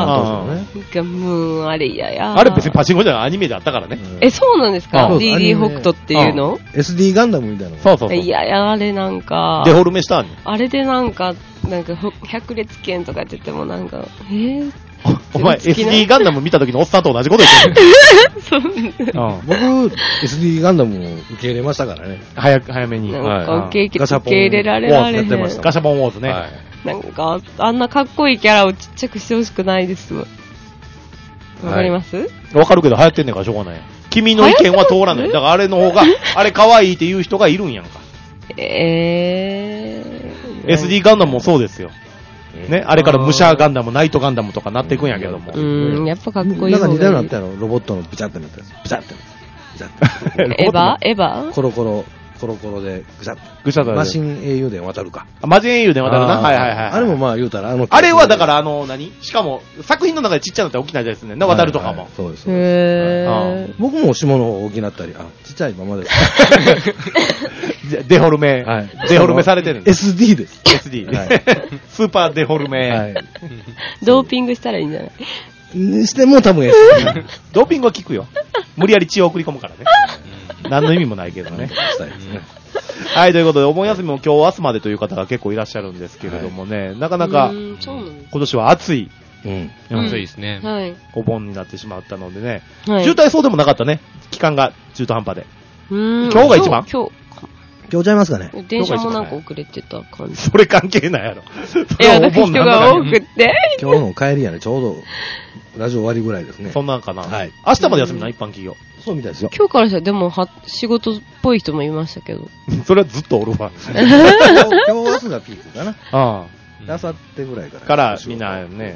Speaker 2: あ
Speaker 3: れ嫌や。
Speaker 2: あれ別にパチンコじゃない、アニメであったからね。
Speaker 3: そうなんですか ?DD 北斗っていうの
Speaker 1: ?SD ガンダムみたいな。
Speaker 2: そうそう。
Speaker 3: いやいや、あれなんか。
Speaker 2: デフォルメしたん
Speaker 3: あれでなんか、百列拳とかって言ってもなんか、
Speaker 2: お前 SD ガンダム見た時のおっさんと同じこと言ってる。
Speaker 1: 僕、SD ガンダムを受け入れましたからね。
Speaker 2: 早めに。
Speaker 3: なんか受け入れられられへん。
Speaker 2: ガシャポンウォーズね。
Speaker 3: なんか、あんなかっこいいキャラをちっちゃくしてほしくないです。わかります？
Speaker 2: わかるけど流行ってんねんからしょうがない。君の意見は通らない。だからあれの方が、あれ可愛いって言う人がいるんやんか。SD ガンダムもそうですよ。ね、あれから武者ガンダム、ナイトガンダムとかなっていくんやけども。
Speaker 3: やっぱかっこいい。
Speaker 1: なんか似たようになったやろ、ロボットのビチャってなったやつ。ビチャってなった。
Speaker 3: エヴァ
Speaker 1: コロコロでぐしゃっと。マシン英雄伝渡るか。
Speaker 2: マシン英雄伝渡るな。はいはいはい。
Speaker 1: あれもまあ言うたら
Speaker 2: あれはだからしかも作品の中でちっちゃなったら大きなですね。渡るとかも。
Speaker 1: そうです。僕も下の方大きなったり、ちっちゃいままです。
Speaker 2: デフォルメ。デフォルメされてるんです。
Speaker 1: SD です。
Speaker 2: SD。スーパーデフォルメ。
Speaker 3: ドーピングしたらいいんじゃない
Speaker 1: にしても多分 SD。
Speaker 2: ドーピングは効くよ。無理やり血を送り込むからね。何の意味もないけどね。はい、ということで、お盆休みも今日明日までという方が結構いらっしゃるんですけれどもね、なかなか今年は暑い。
Speaker 4: 暑いですね。
Speaker 2: お盆になってしまったのでね。渋滞そうでもなかったね。期間が中途半端で。今日が一番？
Speaker 3: 今
Speaker 1: 日ちゃいますかね。
Speaker 3: 電車もなんか遅れてた感じ。
Speaker 2: それ関係ないやろ。
Speaker 3: いや、だって人が多くって。
Speaker 1: 今日の帰りやね、ちょうど、ラジオ終わりぐらいですね。
Speaker 2: そんなんかな。はい。明日まで休みな、一般企業。
Speaker 1: そうみたいですよ。
Speaker 3: 今日からしたら、でも、仕事っぽい人もいましたけど。
Speaker 2: それはずっとおるわ。
Speaker 1: 今日明日がピークかな。
Speaker 2: あ
Speaker 1: あさってぐらいから。
Speaker 2: からみんなね。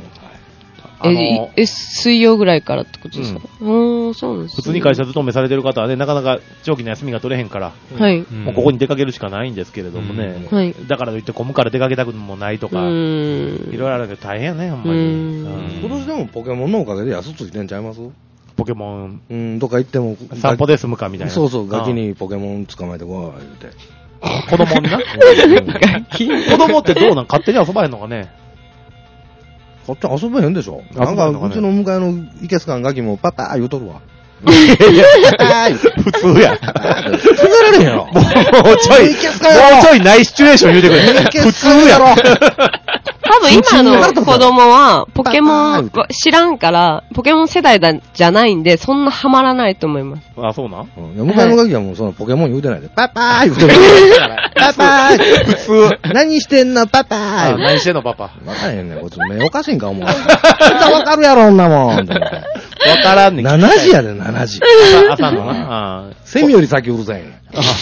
Speaker 3: 水曜ぐらいからってことですか？そうなんです。
Speaker 2: 普通に会社勤めされてる方はね、なかなか長期の休みが取れへんから、もうここに出かけるしかないんですけれどもね。だからといって混むから出かけたくもないとか、いろいろあるけど大変やね、ほんまに。
Speaker 1: 今年でもポケモンのおかげで安ついてんちゃいます？
Speaker 2: ポケモン。
Speaker 1: どっか行っても。
Speaker 2: 散歩で済むかみたいな。
Speaker 1: そうそう、ガキにポケモン捕まえてごわー言うて。
Speaker 2: 子供にな。子供ってどうなん勝手に遊ばへんのかね。
Speaker 1: こっち遊べへんでしょ。なんか、うちの向かいのいけすかんガキもパパー言うとるわ。
Speaker 2: 普通や。
Speaker 1: 普通やられへんやろ。
Speaker 2: もうちょいないシチュエーション言うてくれ。普通やろ。
Speaker 3: 多分今の子供はポケモン知らんから、ポケモン世代じゃないんで、そんなハマらないと思います。
Speaker 2: あ、そうなん？
Speaker 1: 向かいのガキはもうそのポケモン言うてないで、パパー言うてる。パパー
Speaker 2: 普通。
Speaker 1: 何してんのパパー
Speaker 2: 何してんのパパ。
Speaker 1: わからへんねん、こっち目おかしいんか思う。わかるやろ、んなもん。わ
Speaker 2: からんねん。
Speaker 1: 7時やで、7時。
Speaker 2: 朝のな。
Speaker 1: セミより先うるさいねん。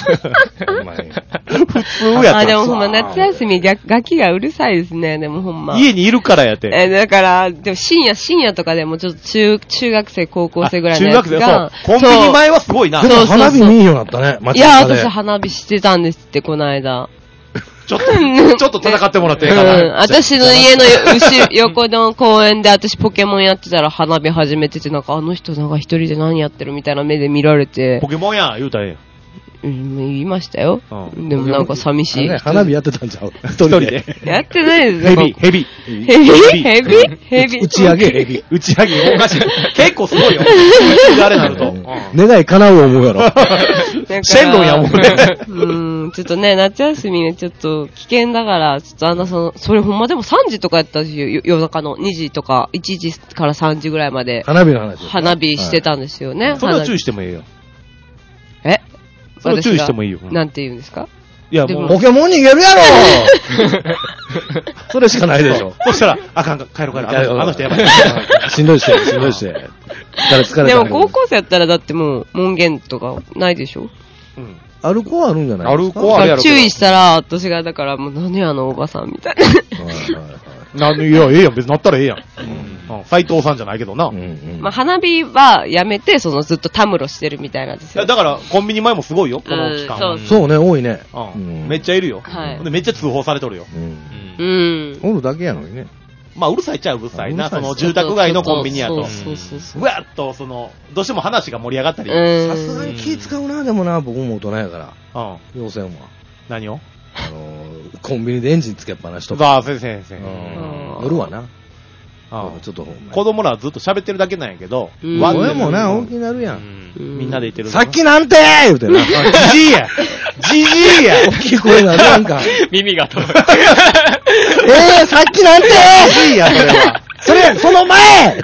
Speaker 2: 普通やった。
Speaker 3: でもほんま夏休みガキがうるさいですね、でもほんま。
Speaker 2: 家にいるからやって。
Speaker 3: だから、でも深夜とかでもちょっと中学生、高校生ぐらいのやつが。
Speaker 2: 中学生、そう。コンビニ前はすごいな。
Speaker 1: でも花火見えんようになったね、
Speaker 3: いや、私花火してたんですって、この間。
Speaker 2: ちょっと戦ってもらっていいかな。
Speaker 3: 私の家の横の公園で私ポケモンやってたら花火始めてて、なんかあの人なんか一人で何やってるみたいな目で見られて。
Speaker 2: ポケモンや言うたらええよ。
Speaker 3: 言いましたよ。でもなんか寂しい。
Speaker 1: 花火やってたんちゃう？一人で。
Speaker 3: やってないですよ。
Speaker 2: ヘビ。
Speaker 1: 打ち上げヘビ。
Speaker 2: 打ち上げおかしい。結構すごいよ。あれなると。
Speaker 1: 願い叶う思うやろ。
Speaker 2: シェンロンやもん
Speaker 3: ね。ちょっとね、夏休みね、ちょっと危険だから、ちょっとそれほんまでも3時とかやったんですよ。夜中の2時とか、1時から3時ぐらいまで。
Speaker 1: 花火の話。
Speaker 3: 花火してたんですよね。
Speaker 2: それは注意してもいいよ。それは注意してもいいよ。
Speaker 3: なんて言うんですか？
Speaker 2: いや、もう。
Speaker 1: ポケモン逃げるやろそれしかないでしょ。
Speaker 2: そしたら、あかんか、帰ろう。あの人やばい。
Speaker 1: しんどいして。疲れた。
Speaker 3: でも高校生やったらだってもう、門限とかないでしょ？
Speaker 1: うん。ある子はあるんじゃないですか？
Speaker 2: ある子はあるやろ。
Speaker 3: 注意したら、私がだから、もう何あのおばさんみたいな。
Speaker 2: いや、ええやん。別になったらええやん。斎藤さんじゃないけどな。
Speaker 3: まあ、花火はやめて、ずっとたむろしてるみたいなんですよ。
Speaker 2: だから、コンビニ前もすごいよ、この期間。
Speaker 1: そうね、多いね。
Speaker 2: めっちゃいるよ。めっちゃ通報されとるよ。
Speaker 1: おるだけやのにね。
Speaker 2: まあ、うるさいっちゃうるさいな、その住宅街のコンビニやと。うわっと、どうしても話が盛り上がったり。
Speaker 1: さすがに気使うな、でもな、僕も大人やから。要請は。
Speaker 2: 何を
Speaker 1: コンビニでエンジンつけっぱなしと
Speaker 2: か。先生。
Speaker 1: 夜はな。
Speaker 2: ちょっと子供らはずっと喋ってるだけなんやけど、
Speaker 1: 声もな、大きになるやん。
Speaker 2: みんなで言ってる。
Speaker 1: さっきなんて言うてな。
Speaker 2: じじいや
Speaker 1: 大きい声になるやんか。
Speaker 4: 耳が遠い。
Speaker 1: さっきなんて
Speaker 2: じじいや、それは。
Speaker 1: その前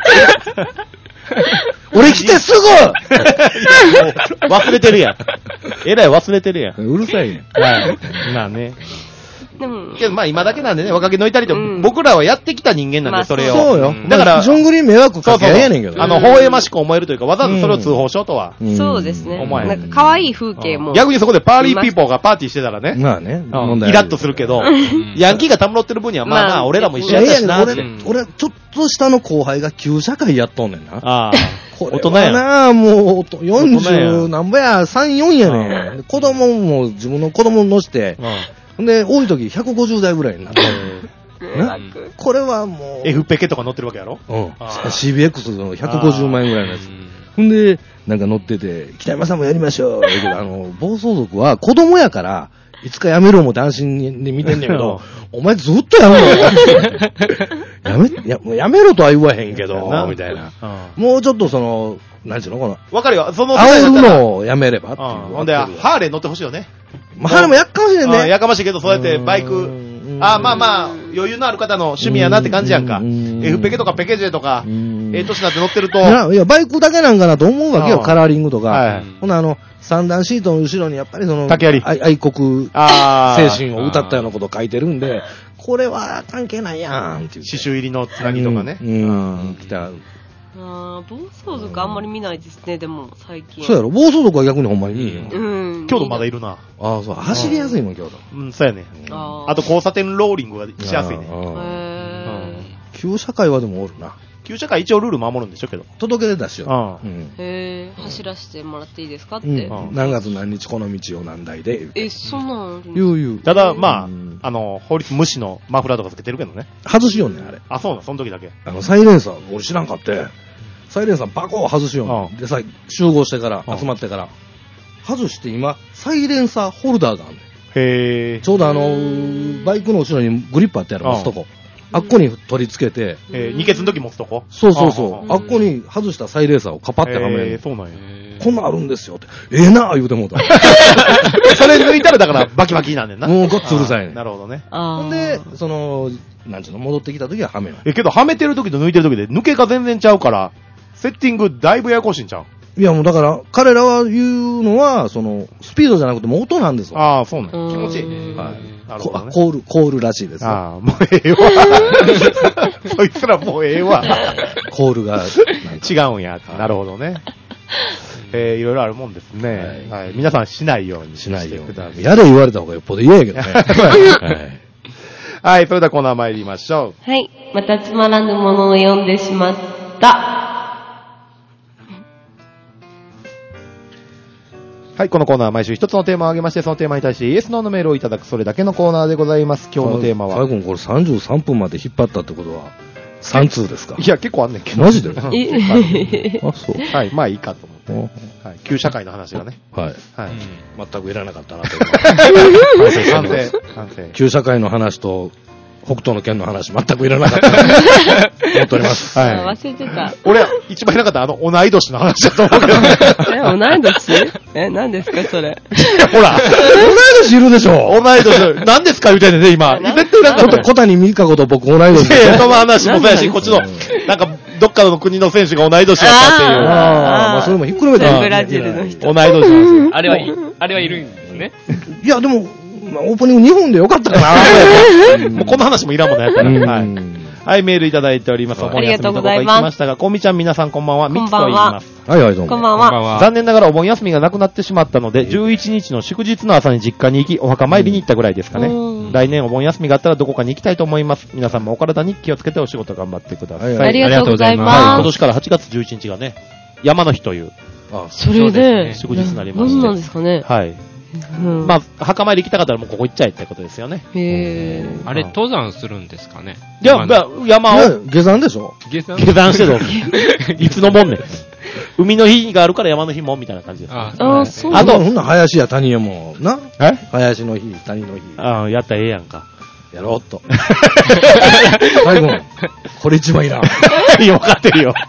Speaker 1: 俺来てすぐ
Speaker 2: 忘れてるやん。えらい忘れてるやん。
Speaker 1: うるさいね。
Speaker 2: はい。まあね。けどまあ今だけなんでね、若気の至りと、僕らはやってきた人間なんで、それを。
Speaker 1: そうよ。だから、ジョングリー迷惑かけやねんけど。
Speaker 2: 微笑ましく思えるというか、わざわざそれを通報しようとは。
Speaker 3: そうですね。
Speaker 2: 思え
Speaker 3: なんか可愛い風景も。
Speaker 2: 逆にそこでパーリーピーポーがパーティーしてたらね。
Speaker 1: まあね。
Speaker 2: イラッとするけど、ヤンキーがたむろってる分には、まあ俺らも一緒やったしなって。
Speaker 1: 俺、ちょっと下の後輩が旧社会やっとんねんな。
Speaker 2: ああ。
Speaker 1: 大人やな。もう、40何ぼや、3、4やねん。子供も自分の子供乗して、で、多い時150代ぐらいになって。これはもう。
Speaker 2: F ペケとか乗ってるわけやろ
Speaker 1: CBX の150万円ぐらいのやつ。ほんで、なんか乗ってて、北山さんもやりましょう。暴走族は子供やから、いつかやめる思って安心で見てんねんけど、お前ずっとやるのやめろとは言わへんけど、みたいな。もうちょっとなんちゅうのこの。
Speaker 2: わかるよ。
Speaker 1: 煽るのをやめればっていう。
Speaker 2: ほんで、ハーレー乗ってほしいよね。
Speaker 1: ハーレーもやっかもしれんね。
Speaker 2: やかましいけど、そうやってバイク、まあまあ、余裕のある方の趣味やなって感じやんか。F ペケとかペケジェとか、年になって乗ってると。
Speaker 1: いや、バイクだけなんかなと思うわけよ、カラーリングとか。ほな、三段シートの後ろにやっぱり愛国精神を歌ったようなことを書いてるんで、これは関係ないやんっていう。
Speaker 2: 刺繍入りのつなぎとかね。
Speaker 1: 来た。
Speaker 3: 暴走族あんまり見ないですね、でも、最近。
Speaker 1: そうやろ、暴走族は逆にほんまにいいよ。
Speaker 2: 京都まだいるな。
Speaker 1: ああ、そう、走りやすいもん、京都。
Speaker 2: そうやね。あと交差点ローリングがしやすいね。
Speaker 1: 旧社会はでもおるな。
Speaker 2: 旧社会一応ルール守るんでしょけど。
Speaker 1: 届け出出しよ。
Speaker 3: 走らせてもらっていいですかって。
Speaker 1: 何月何日この道を何台で。
Speaker 3: そんなん
Speaker 1: 言う。
Speaker 2: ただ、まあ、法律無視のマフラーとかつけてるけどね。
Speaker 1: 外しよんねん、あれ。
Speaker 2: あ、そうなの、その時だけ。
Speaker 1: サイレンサー、俺知らんかって。サイレンサーバコー外しよん。でさ、集合してから、集まってから。外して今、サイレンサーホルダーがあるねん。
Speaker 2: へー。
Speaker 1: ちょうどバイクの後ろにグリップあってやる、持つとこ。あっこに取り付けて。
Speaker 2: 二欠の時持つとこ
Speaker 1: そう。あっこに外したサイレンサーをカパってはめる。
Speaker 2: そうなんや。
Speaker 1: こんなんあるんですよって。な言うてもうた。
Speaker 2: それ抜いたらだからバキバキなんねんな。
Speaker 1: もうごっつうるさいねん。
Speaker 2: なるほどね。
Speaker 1: ほんで、なんちゅうの、戻ってきた時ははめない。
Speaker 2: けどはめてる時と抜いてる時で抜けが全然ちゃうから、セッティングだいぶややこしいんちゃう？
Speaker 1: いやもうだから、彼らは言うのは、スピードじゃなくても音なんですよ。
Speaker 2: ああ、そうなん気持ちいい。はい。
Speaker 1: コールらしいですよ。
Speaker 2: ああ、もうええわ。そいつらもうええわ。
Speaker 1: コールが。
Speaker 2: 違うんや。なるほどね。いろいろあるもんですね。はい。皆さんしないようにしてください。
Speaker 1: やれ言われた方がよっぽど嫌やけどね。
Speaker 2: はい。それではコーナー参りましょ
Speaker 3: う。はい。またつまらぬものを読んでしまった。
Speaker 2: はい、このコーナーは毎週一つのテーマを挙げまして、そのテーマに対してイエスノーのメールをいただく、それだけのコーナーでございます。今日のテーマは。
Speaker 1: 最後にこれ33分まで引っ張ったってことは、3通ですか？
Speaker 2: いや、結構あんねんけど。
Speaker 1: マジで？
Speaker 2: あ、そう。はい、まあいいかと思って。はい、旧社会の話がね。
Speaker 1: はい。はい。全くいらなかったなと思
Speaker 2: い反省。
Speaker 1: 旧社会の話と、北斗の剣の話全くいらなかった。思っております。
Speaker 3: はい。忘れてた。
Speaker 2: 俺、一番いらなかった同い年の話だと思うけどね。
Speaker 3: 同い年？何ですか、それ。
Speaker 2: ほら。同い
Speaker 1: 年いるでしょ。
Speaker 2: 同い年。何ですか言うてんねんね、今。絶対いらんかった。
Speaker 1: 小谷美香子と僕同い年で。
Speaker 2: その話もそうやし、こっちの、なんか、どっかの国の選手が同い年だったっていう。
Speaker 1: まあ、それもひっくるめたら。
Speaker 3: ブラジルの人。
Speaker 2: 同い年なんですよ。
Speaker 4: あれはいるんですね。
Speaker 1: いや、でも、オープニング2本でよかったかな。
Speaker 2: もうこの話もいらんもんね、やったら。はい。はい、メールいただいております。
Speaker 3: ありがとうございます。
Speaker 2: 行きましたが、こみちゃん皆さんこんばんは。みつと言います。
Speaker 1: はいはい、どうも。
Speaker 3: こんばんは。
Speaker 2: 残念ながらお盆休みがなくなってしまったので、11日の祝日の朝に実家に行き、お墓参りに行ったぐらいですかね。来年お盆休みがあったらどこかに行きたいと思います。皆さんもお体に気をつけてお仕事頑張ってください。
Speaker 3: ありがとうございます。
Speaker 2: 今年から8月11日がね、山の日という。
Speaker 3: それで、
Speaker 2: 祝日になりまして。
Speaker 3: 何なんですかね。
Speaker 2: はい。 まあ、墓参り行きたかったらもうここ行っちゃえってことですよね。
Speaker 3: へ
Speaker 4: ー。あれ、登山するんですかね？
Speaker 2: いや、山を。
Speaker 1: 下山でしょ？
Speaker 2: 下山してどういつのもんねん。海の日があるから山の日もみたいな感じです。
Speaker 3: あ、そう。
Speaker 1: あと、ほんな林や谷やもな。林の日、谷の日。
Speaker 2: ああ、やったらええやんか。
Speaker 1: やろうっと。最後、これ一番いいな。
Speaker 2: いや、分かってるよ。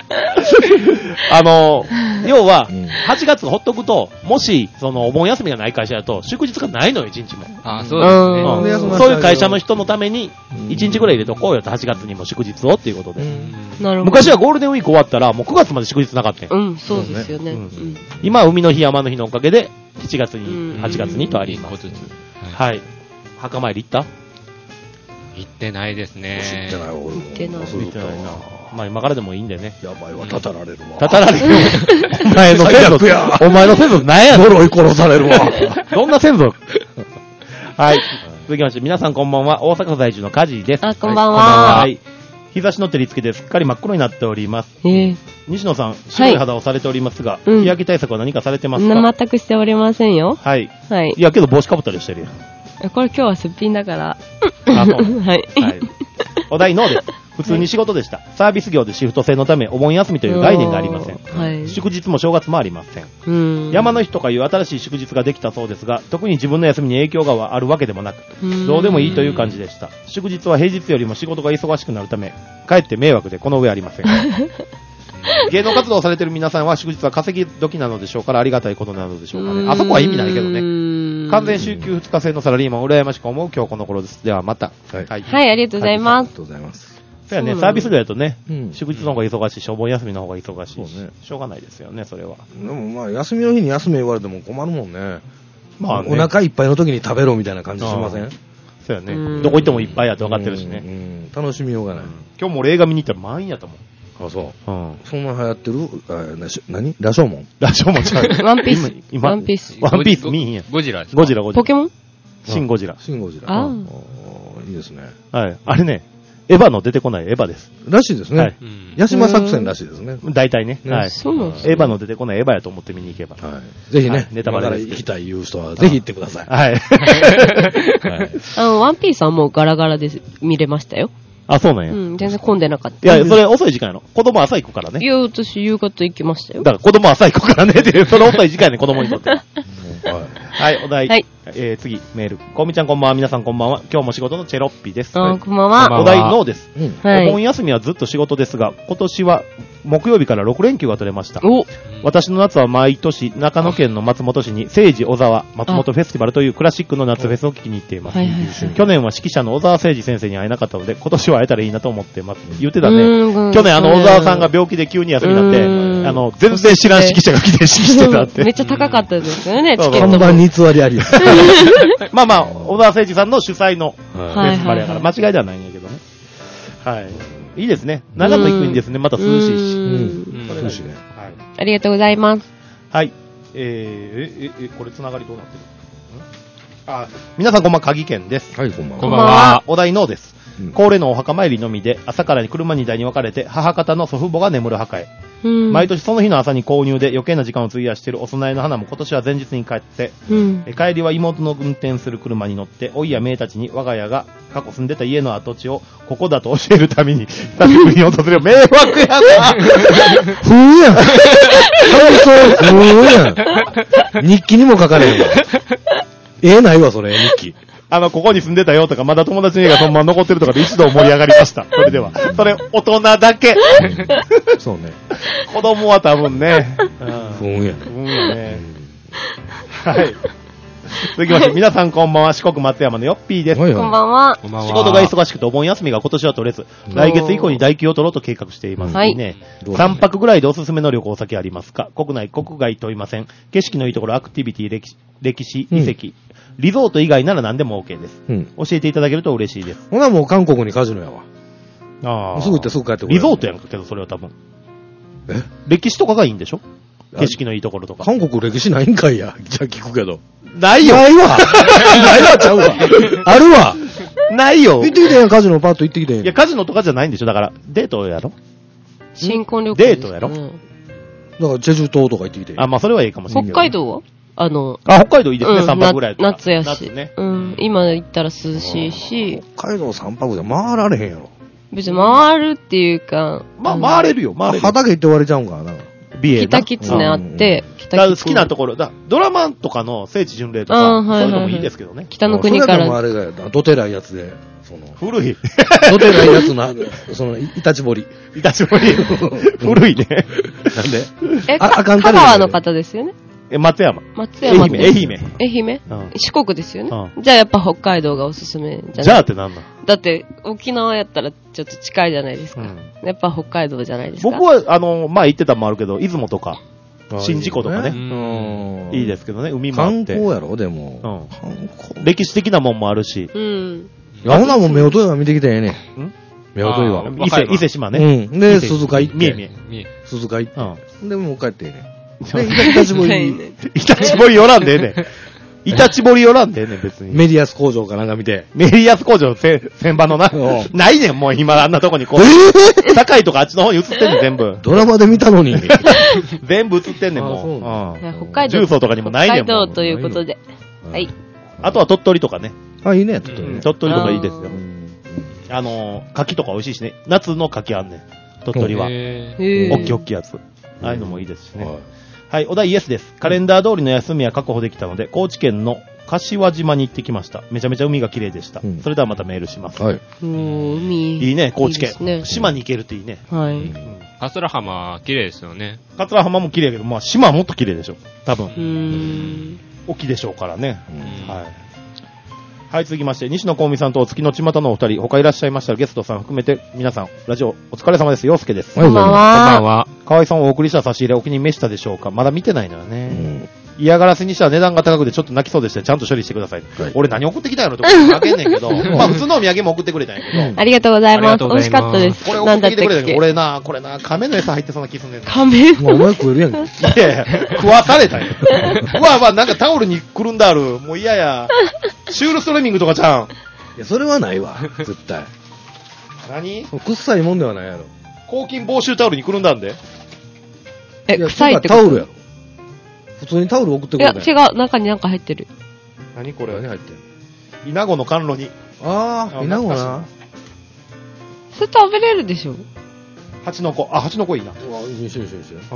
Speaker 2: 要は、8月ほっとくと、もし、お盆休みがない会社だと、祝日がないのよ、1日も。
Speaker 4: あ、そうです
Speaker 2: ね。そういう会社の人のために、1日ぐらい入れとこうよと、8月にも祝日をっていうことで。
Speaker 3: なるほど。
Speaker 2: 昔はゴールデンウィーク終わったら、もう9月まで祝日なかった
Speaker 3: よ。うん、そうですよね。
Speaker 2: 今は海の日、山の日のおかげで、7月に、8月にとあります。はい。墓参り行った？
Speaker 4: 行ってないですね。
Speaker 1: 行ってない
Speaker 2: な。まあ今からでもいいんでね。
Speaker 1: やばいわ、たたられるわ。
Speaker 2: たたられるわ。お前の先祖や。お前の先祖何やねん。
Speaker 1: 呪い殺されるわ。
Speaker 2: どんな先祖はい。続きまして、皆さんこんばんは。大阪在住のカジです。
Speaker 3: あ、こんばんは。はい。
Speaker 2: 日差しの照りつけですっかり真っ黒になっております。西野さん、白い肌をされておりますが、日焼け対策は何かされてますか？
Speaker 3: 全くしておりませんよ。
Speaker 2: はい。はい。いや、けど帽子かぶったりしてるよ。
Speaker 3: これ今日はすっぴんだから。
Speaker 2: あ、そう。はい。お題ノーです。普通に仕事でした。サービス業でシフト制のため、お盆休みという概念がありません。はい。祝日も正月もありません。山の日とかいう新しい祝日ができたそうですが、特に自分の休みに影響があるわけでもなく、どうでもいいという感じでした。祝日は平日よりも仕事が忙しくなるため、かえって迷惑でこの上ありません。芸能活動をされている皆さんは祝日は稼ぎ時なのでしょうからありがたいことなのでしょうかね。あそこは意味ないけどね。完全週休2日制のサラリーマンを羨ましく思う今日この頃です。ではまた。
Speaker 3: はい、ありがとうございます。
Speaker 1: ありがとうございます。
Speaker 2: そうやね、サービス業だとね、祝日の方が忙しいし、お盆休みの方が忙しいし、しょうがないですよね、それは。
Speaker 1: でもまあ、休みの日に休め言われても困るもんね。まあ、お腹いっぱいの時に食べろみたいな感じしません？
Speaker 2: そうやね。どこ行ってもいっぱいやって分かってるしね。
Speaker 1: 楽しみようがない。
Speaker 2: 今日も俺映画見に行ったら満員やったもん。
Speaker 1: あ、そう。そんな流行ってる何羅生門？
Speaker 2: 羅生門ちゃう。
Speaker 3: ワンピース。ワンピース。
Speaker 2: ワンピース見えへんやん。
Speaker 4: ゴジラ。
Speaker 3: ポケモン？
Speaker 2: シンゴジラ。
Speaker 1: シンゴジラ。
Speaker 3: ああ。
Speaker 1: いいですね。
Speaker 2: はい。あれね、エヴァの出てこないエヴァです。
Speaker 1: らしいですね。はい。ヤシマ作戦らしいですね。
Speaker 2: 大体ね。はい。
Speaker 3: そうなんです
Speaker 2: エヴァの出てこないエヴァやと思って見に行けば。
Speaker 1: はい。ぜひね、
Speaker 2: ネタバレ
Speaker 1: 行きたいいう人はぜひ行ってください。
Speaker 2: はい。
Speaker 3: ワンピースはもうガラガラで見れましたよ。
Speaker 2: あ、そうなんや。
Speaker 3: 全然混んでなかった。
Speaker 2: いや、それ遅い時間やろ。子供朝行くからね。
Speaker 3: いや、私夕方行きましたよ。
Speaker 2: だから子供朝行くからねって、それ遅い時間やね、子供にとって。はい、お題。はい。次、メール。こみちゃんこんばんは、皆さんこんばんは。今日も仕事のチェロッピです。
Speaker 3: こんばんは。
Speaker 2: お題ノーです。お盆休みはずっと仕事ですが、今年は木曜日から6連休が取れました。私の夏は毎年、長野県の松本市に、聖治小沢松本フェスティバルというクラシックの夏フェスを聞きに行っています。去年は指揮者の小沢誠二先生に会えなかったので、今年は会えたらいいなと思ってます。言ってたね。去年小沢さんが病気で急に休みになって、全然知らん指揮者が来て指揮してたって。
Speaker 3: めっちゃ高かったですよね、
Speaker 1: チケットも。看板に偽りありよ。
Speaker 2: まあまあ、小沢誠二さんの主催のフェスティバルやから、間違いではないんやけどね。はい。いいですね。長野行くんですね。また涼しいし。
Speaker 1: 涼しいね。
Speaker 3: はい。ありがとうございます。
Speaker 2: はい。これつながりどうなってる？皆さんこんばんは、鍵健です。
Speaker 1: はい、こんばんは。
Speaker 2: こんばんは。お題ノーです。恒例のお墓参りのみで、朝から車2台に分かれて、母方の祖父母が眠る墓へ。毎年その日の朝に購入で余計な時間を費やしているお供えの花も今年は前日に帰って、帰りは妹の運転する車に乗って、おいやめいたちに我が家が過去住んでた家の跡地をここだと教えるために、久しぶりに訪れる迷惑やな。
Speaker 1: ふーやん。感想ふーやん。日記にも書かれへんわ。ないわ、それ、日記。
Speaker 2: ここに住んでたよとか、まだ友達の家がそのまま残ってるとかで一度盛り上がりました。それでは。それ、大人だけ。
Speaker 1: そうね。
Speaker 2: 子供は多分ね。
Speaker 1: ふんやね。
Speaker 2: ふんやね。はい。続きまして、皆さんこんばんは、四国松山のよっぴーです。
Speaker 3: こんばんは。
Speaker 2: 仕事が忙しくてお盆休みが今年は取れず、来月以降に代休を取ろうと計画していますね。3泊ぐらいでおすすめの旅行先ありますか？国内、国外問いません。景色のいいところ、アクティビティ、歴史、遺跡。リゾート以外なら何でも OK です。教えていただけると嬉しいです。
Speaker 1: ほなもう韓国にカジノやわ。すぐ行ってすぐ帰ってくる。
Speaker 2: リゾートやんかけど、それは多分。歴史とかがいいんでしょ？景色のいいところとか。
Speaker 1: 韓国歴史ないんかいや。じゃあ聞くけど。
Speaker 2: ないよ。
Speaker 1: ないわ。ないわちゃうわ。あるわ。
Speaker 2: ないよ。
Speaker 1: 行ってきてん、カジノパッと行ってきてん。
Speaker 2: いや、カジノとかじゃないんでしょ？だから、デートやろ？
Speaker 3: 新婚旅行。
Speaker 2: デートやろ？
Speaker 1: だから、チェジュ島とか行ってきて。
Speaker 2: まあ、それはいいかもしれない。
Speaker 3: 北海道は？
Speaker 2: 北海道いいですね、3泊ぐらい。
Speaker 3: 夏やし。夏ね。今行ったら涼しいし。
Speaker 1: 北海道3泊じゃ回られへんやろ。
Speaker 3: 別に回るっていうか。
Speaker 2: 回れるよ、回れる。
Speaker 1: 畑行って終わりちゃうんかな。
Speaker 3: 北キツネあって、
Speaker 2: 好きなところ、ドラマとかの聖地巡礼とか、そういうのもいいですけどね。
Speaker 3: 北の国から。
Speaker 1: それでもあれが、どてらいやつで、
Speaker 2: 古い。
Speaker 1: どてらいやつの、いたちぼり。
Speaker 2: いたちぼり。古いね。なんで
Speaker 3: 香川の方ですよね。
Speaker 2: 松山。
Speaker 3: 愛媛四国ですよね。じゃあやっぱ北海道がおすすめじゃない。
Speaker 2: じゃあってなんなん
Speaker 3: だって沖縄やったらちょっと近いじゃないですか。やっぱ北海道じゃないですか。
Speaker 2: 僕は前行ってたのもあるけど、出雲とか、宍道湖とかね。いいですけどね、海もあって。
Speaker 1: 観光やろ、でも。
Speaker 2: 歴史的なもんもあるし。
Speaker 1: いや、ほなもん、夫婦岩見てきたらええね。夫婦岩。
Speaker 2: 伊勢島ね。
Speaker 1: で、鈴鹿行って。
Speaker 2: 三重。
Speaker 1: 鈴鹿行って。で、もう帰ってええね。いたちぼり。
Speaker 2: いたちぼり寄らんでええねん。いたちぼり寄らんでええねん、別に。
Speaker 1: メディアス工場かなんか見て。
Speaker 2: メディアス工場、千葉のな。ないねん、もう今あんなとこにこう。高いとかあっちの方に映ってんねん、全部。
Speaker 1: ドラマで見たのに。
Speaker 2: 全部映ってんねん、も
Speaker 3: う。北海道。
Speaker 2: 重曹とかにもないねん。
Speaker 3: 北海道ということで。はい。
Speaker 2: あとは鳥取とかね。
Speaker 1: いいね、
Speaker 2: 鳥取とかいいですよ。牡蠣とか美味しいしね。夏の牡蠣あんねん。鳥取は。おっきいやつ。ああいうのもいいですしね。はい、お題イエスです。カレンダー通りの休みは確保できたので、高知県の柏島に行ってきました。めちゃめちゃ海が綺麗でした。それではまたメールします。はい。
Speaker 3: 海。
Speaker 2: いいね、高知県。島に行けるっていいね。
Speaker 3: はい。
Speaker 4: 桂浜、綺麗ですよね。
Speaker 2: 桂浜も綺麗だけど、まあ島はもっと綺麗でしょ。多分。沖でしょうからね。はい。はい、続きまして、西野幸美さんとお月の巷のお二人、他いらっしゃいましたらゲストさん含めて、皆さん、ラジオお疲れ様です。陽介です。
Speaker 3: こんばんは。
Speaker 4: こんばんは。
Speaker 2: 河合さんをお送りした差し入れお気に召したでしょうか？まだ見てないのよね。嫌がらせにしたら値段が高くてちょっと泣きそうでした。ちゃんと処理してください。俺何送ってきたんやろってあげんねんけど、まあ普通のお土産も送ってくれたんやけど。
Speaker 3: ありがとうございます。美味しかったです。
Speaker 2: これ送ってきてくれたけど、俺な、これな、亀の餌入ってそうな気すんねんな。
Speaker 3: 亀？
Speaker 1: お前食えるやんけ。い
Speaker 2: やいや、食わされたんや。うわ、なんかタオルにくるんである。もう嫌や。シュールストレミングとかちゃうん。
Speaker 1: いや、それはないわ。絶対。
Speaker 2: 何？
Speaker 1: 臭いもんではないやろ。
Speaker 2: 抗菌防臭タオルにくるんだんで。
Speaker 3: 臭いってこと？
Speaker 1: タオルやろ。普通にタオル送ってくれた。
Speaker 3: いや、違う。中になんか入ってる。
Speaker 2: 何これ？
Speaker 1: 何入ってる？
Speaker 2: 稲子の甘露に。
Speaker 1: ああ、稲子な。
Speaker 3: それ食べれるでしょ？
Speaker 2: 蜂の子。あ、蜂の子いいな。
Speaker 1: うわ、一緒。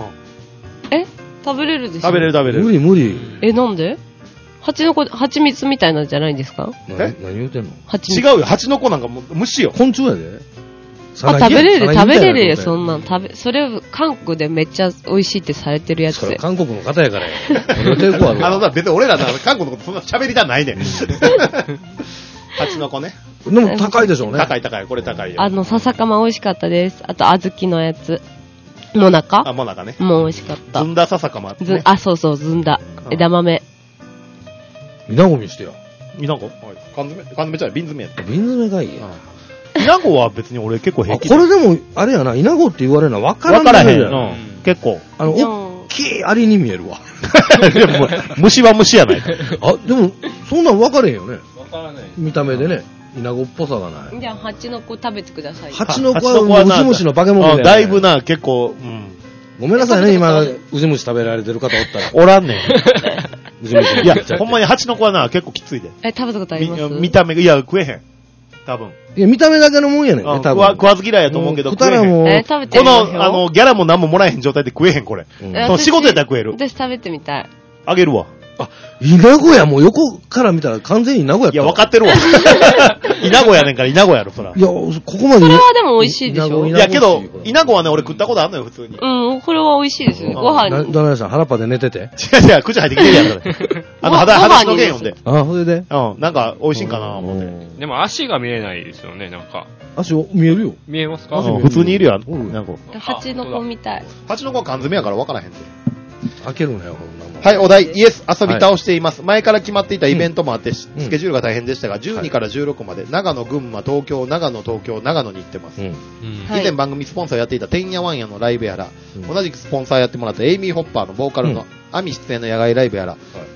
Speaker 3: 食べれるでしょ？
Speaker 2: 食べれる。
Speaker 1: 無理。
Speaker 3: なんで？蜂の子、蜂蜜みたいなんじゃないんですか？
Speaker 1: 何言うてんの？
Speaker 2: 違うよ。蜂の子なんかもう虫よ。
Speaker 1: 昆虫やで。
Speaker 3: 食べれるよ、そんなん。それ、韓国でめっちゃ美味しいってされてるやつで。
Speaker 1: 韓国の方やから
Speaker 2: や。別に俺ら韓国のことそんな喋りたないねん。蜂の子ね。
Speaker 1: でも高いでしょうね。
Speaker 2: 高い。これ高いよ。
Speaker 3: 笹かま美味しかったです。あと、小豆のやつ。もなか？
Speaker 2: もなかね。
Speaker 3: もう美味しかった。
Speaker 2: ずんだ笹かま。
Speaker 3: そう、ずんだ。枝豆。
Speaker 1: 稲子見してよ。
Speaker 2: 稲子？缶詰じゃない、瓶詰めやった。
Speaker 1: 瓶詰めがいいや。
Speaker 2: 稲子は別に俺結構平気。
Speaker 1: これでも、あれやな、稲子って言われるのは分から
Speaker 2: へん。結構。
Speaker 1: 大きいアリに見えるわ。
Speaker 2: でも、虫は虫やないか。
Speaker 1: でも、そんなん分かれへんよね。
Speaker 4: 分からない。
Speaker 1: 見た目でね。稲子っぽさがない。
Speaker 3: じゃあ、蜂の子食べてください。
Speaker 1: 蜂の子はウジ虫の化け物で。
Speaker 2: だいぶな、結構、
Speaker 1: ごめんなさいね、今、ウジ虫食べられてる方おったら。
Speaker 2: おらんねん。いや、ほんまに蜂の子はな、結構きついで。
Speaker 3: 食べたことあります？
Speaker 2: 見た目、いや、食えへん。多分。
Speaker 1: いや、見た目だけのもんやねんね、多分。
Speaker 2: 食わず嫌いやと思うけど、
Speaker 1: 食えへん。
Speaker 3: 食べてみ
Speaker 2: この、ギャラも何ももらえへん状態で食えへん、これ。仕事やったら食える。
Speaker 3: 私食べてみたい。
Speaker 2: あげるわ。
Speaker 1: 稲子や、もう横から見たら完全に稲子やった。
Speaker 2: いや、分かってるわ。稲子やねんから稲子やろ、そら。
Speaker 1: いや、ここまで。
Speaker 3: それはでも美味しいでしょ？
Speaker 2: いや、けど、稲子はね、俺食ったことあんのよ、普通に。
Speaker 3: これは美味しいですよ。ご飯に。
Speaker 1: どないさん、腹っぱで寝てて？
Speaker 2: 違う、口入ってきてるやん、それ。話の件読んで。
Speaker 1: それで？
Speaker 2: なんか、美味しいんかな、思って。
Speaker 4: でも足が見えないですよね、なんか。
Speaker 1: 足見えるよ。
Speaker 4: 見えますか？
Speaker 2: 普通にいるやん。なんか。
Speaker 3: 蜂の子みたい。
Speaker 2: 蜂の子は缶詰やから分からへんで。
Speaker 1: 開けるんや、こんなもん。
Speaker 2: はい、お題、イエス、遊び倒しています。前から決まっていたイベントもあって、スケジュールが大変でしたが、12から16まで、長野、群馬、東京、長野に行ってます。以前番組スポンサーやっていたてんやわんやのライブやら、同じくスポンサーやってもらったエイミー・ホッパーのボーカルのアミ出演の野外ライブやら、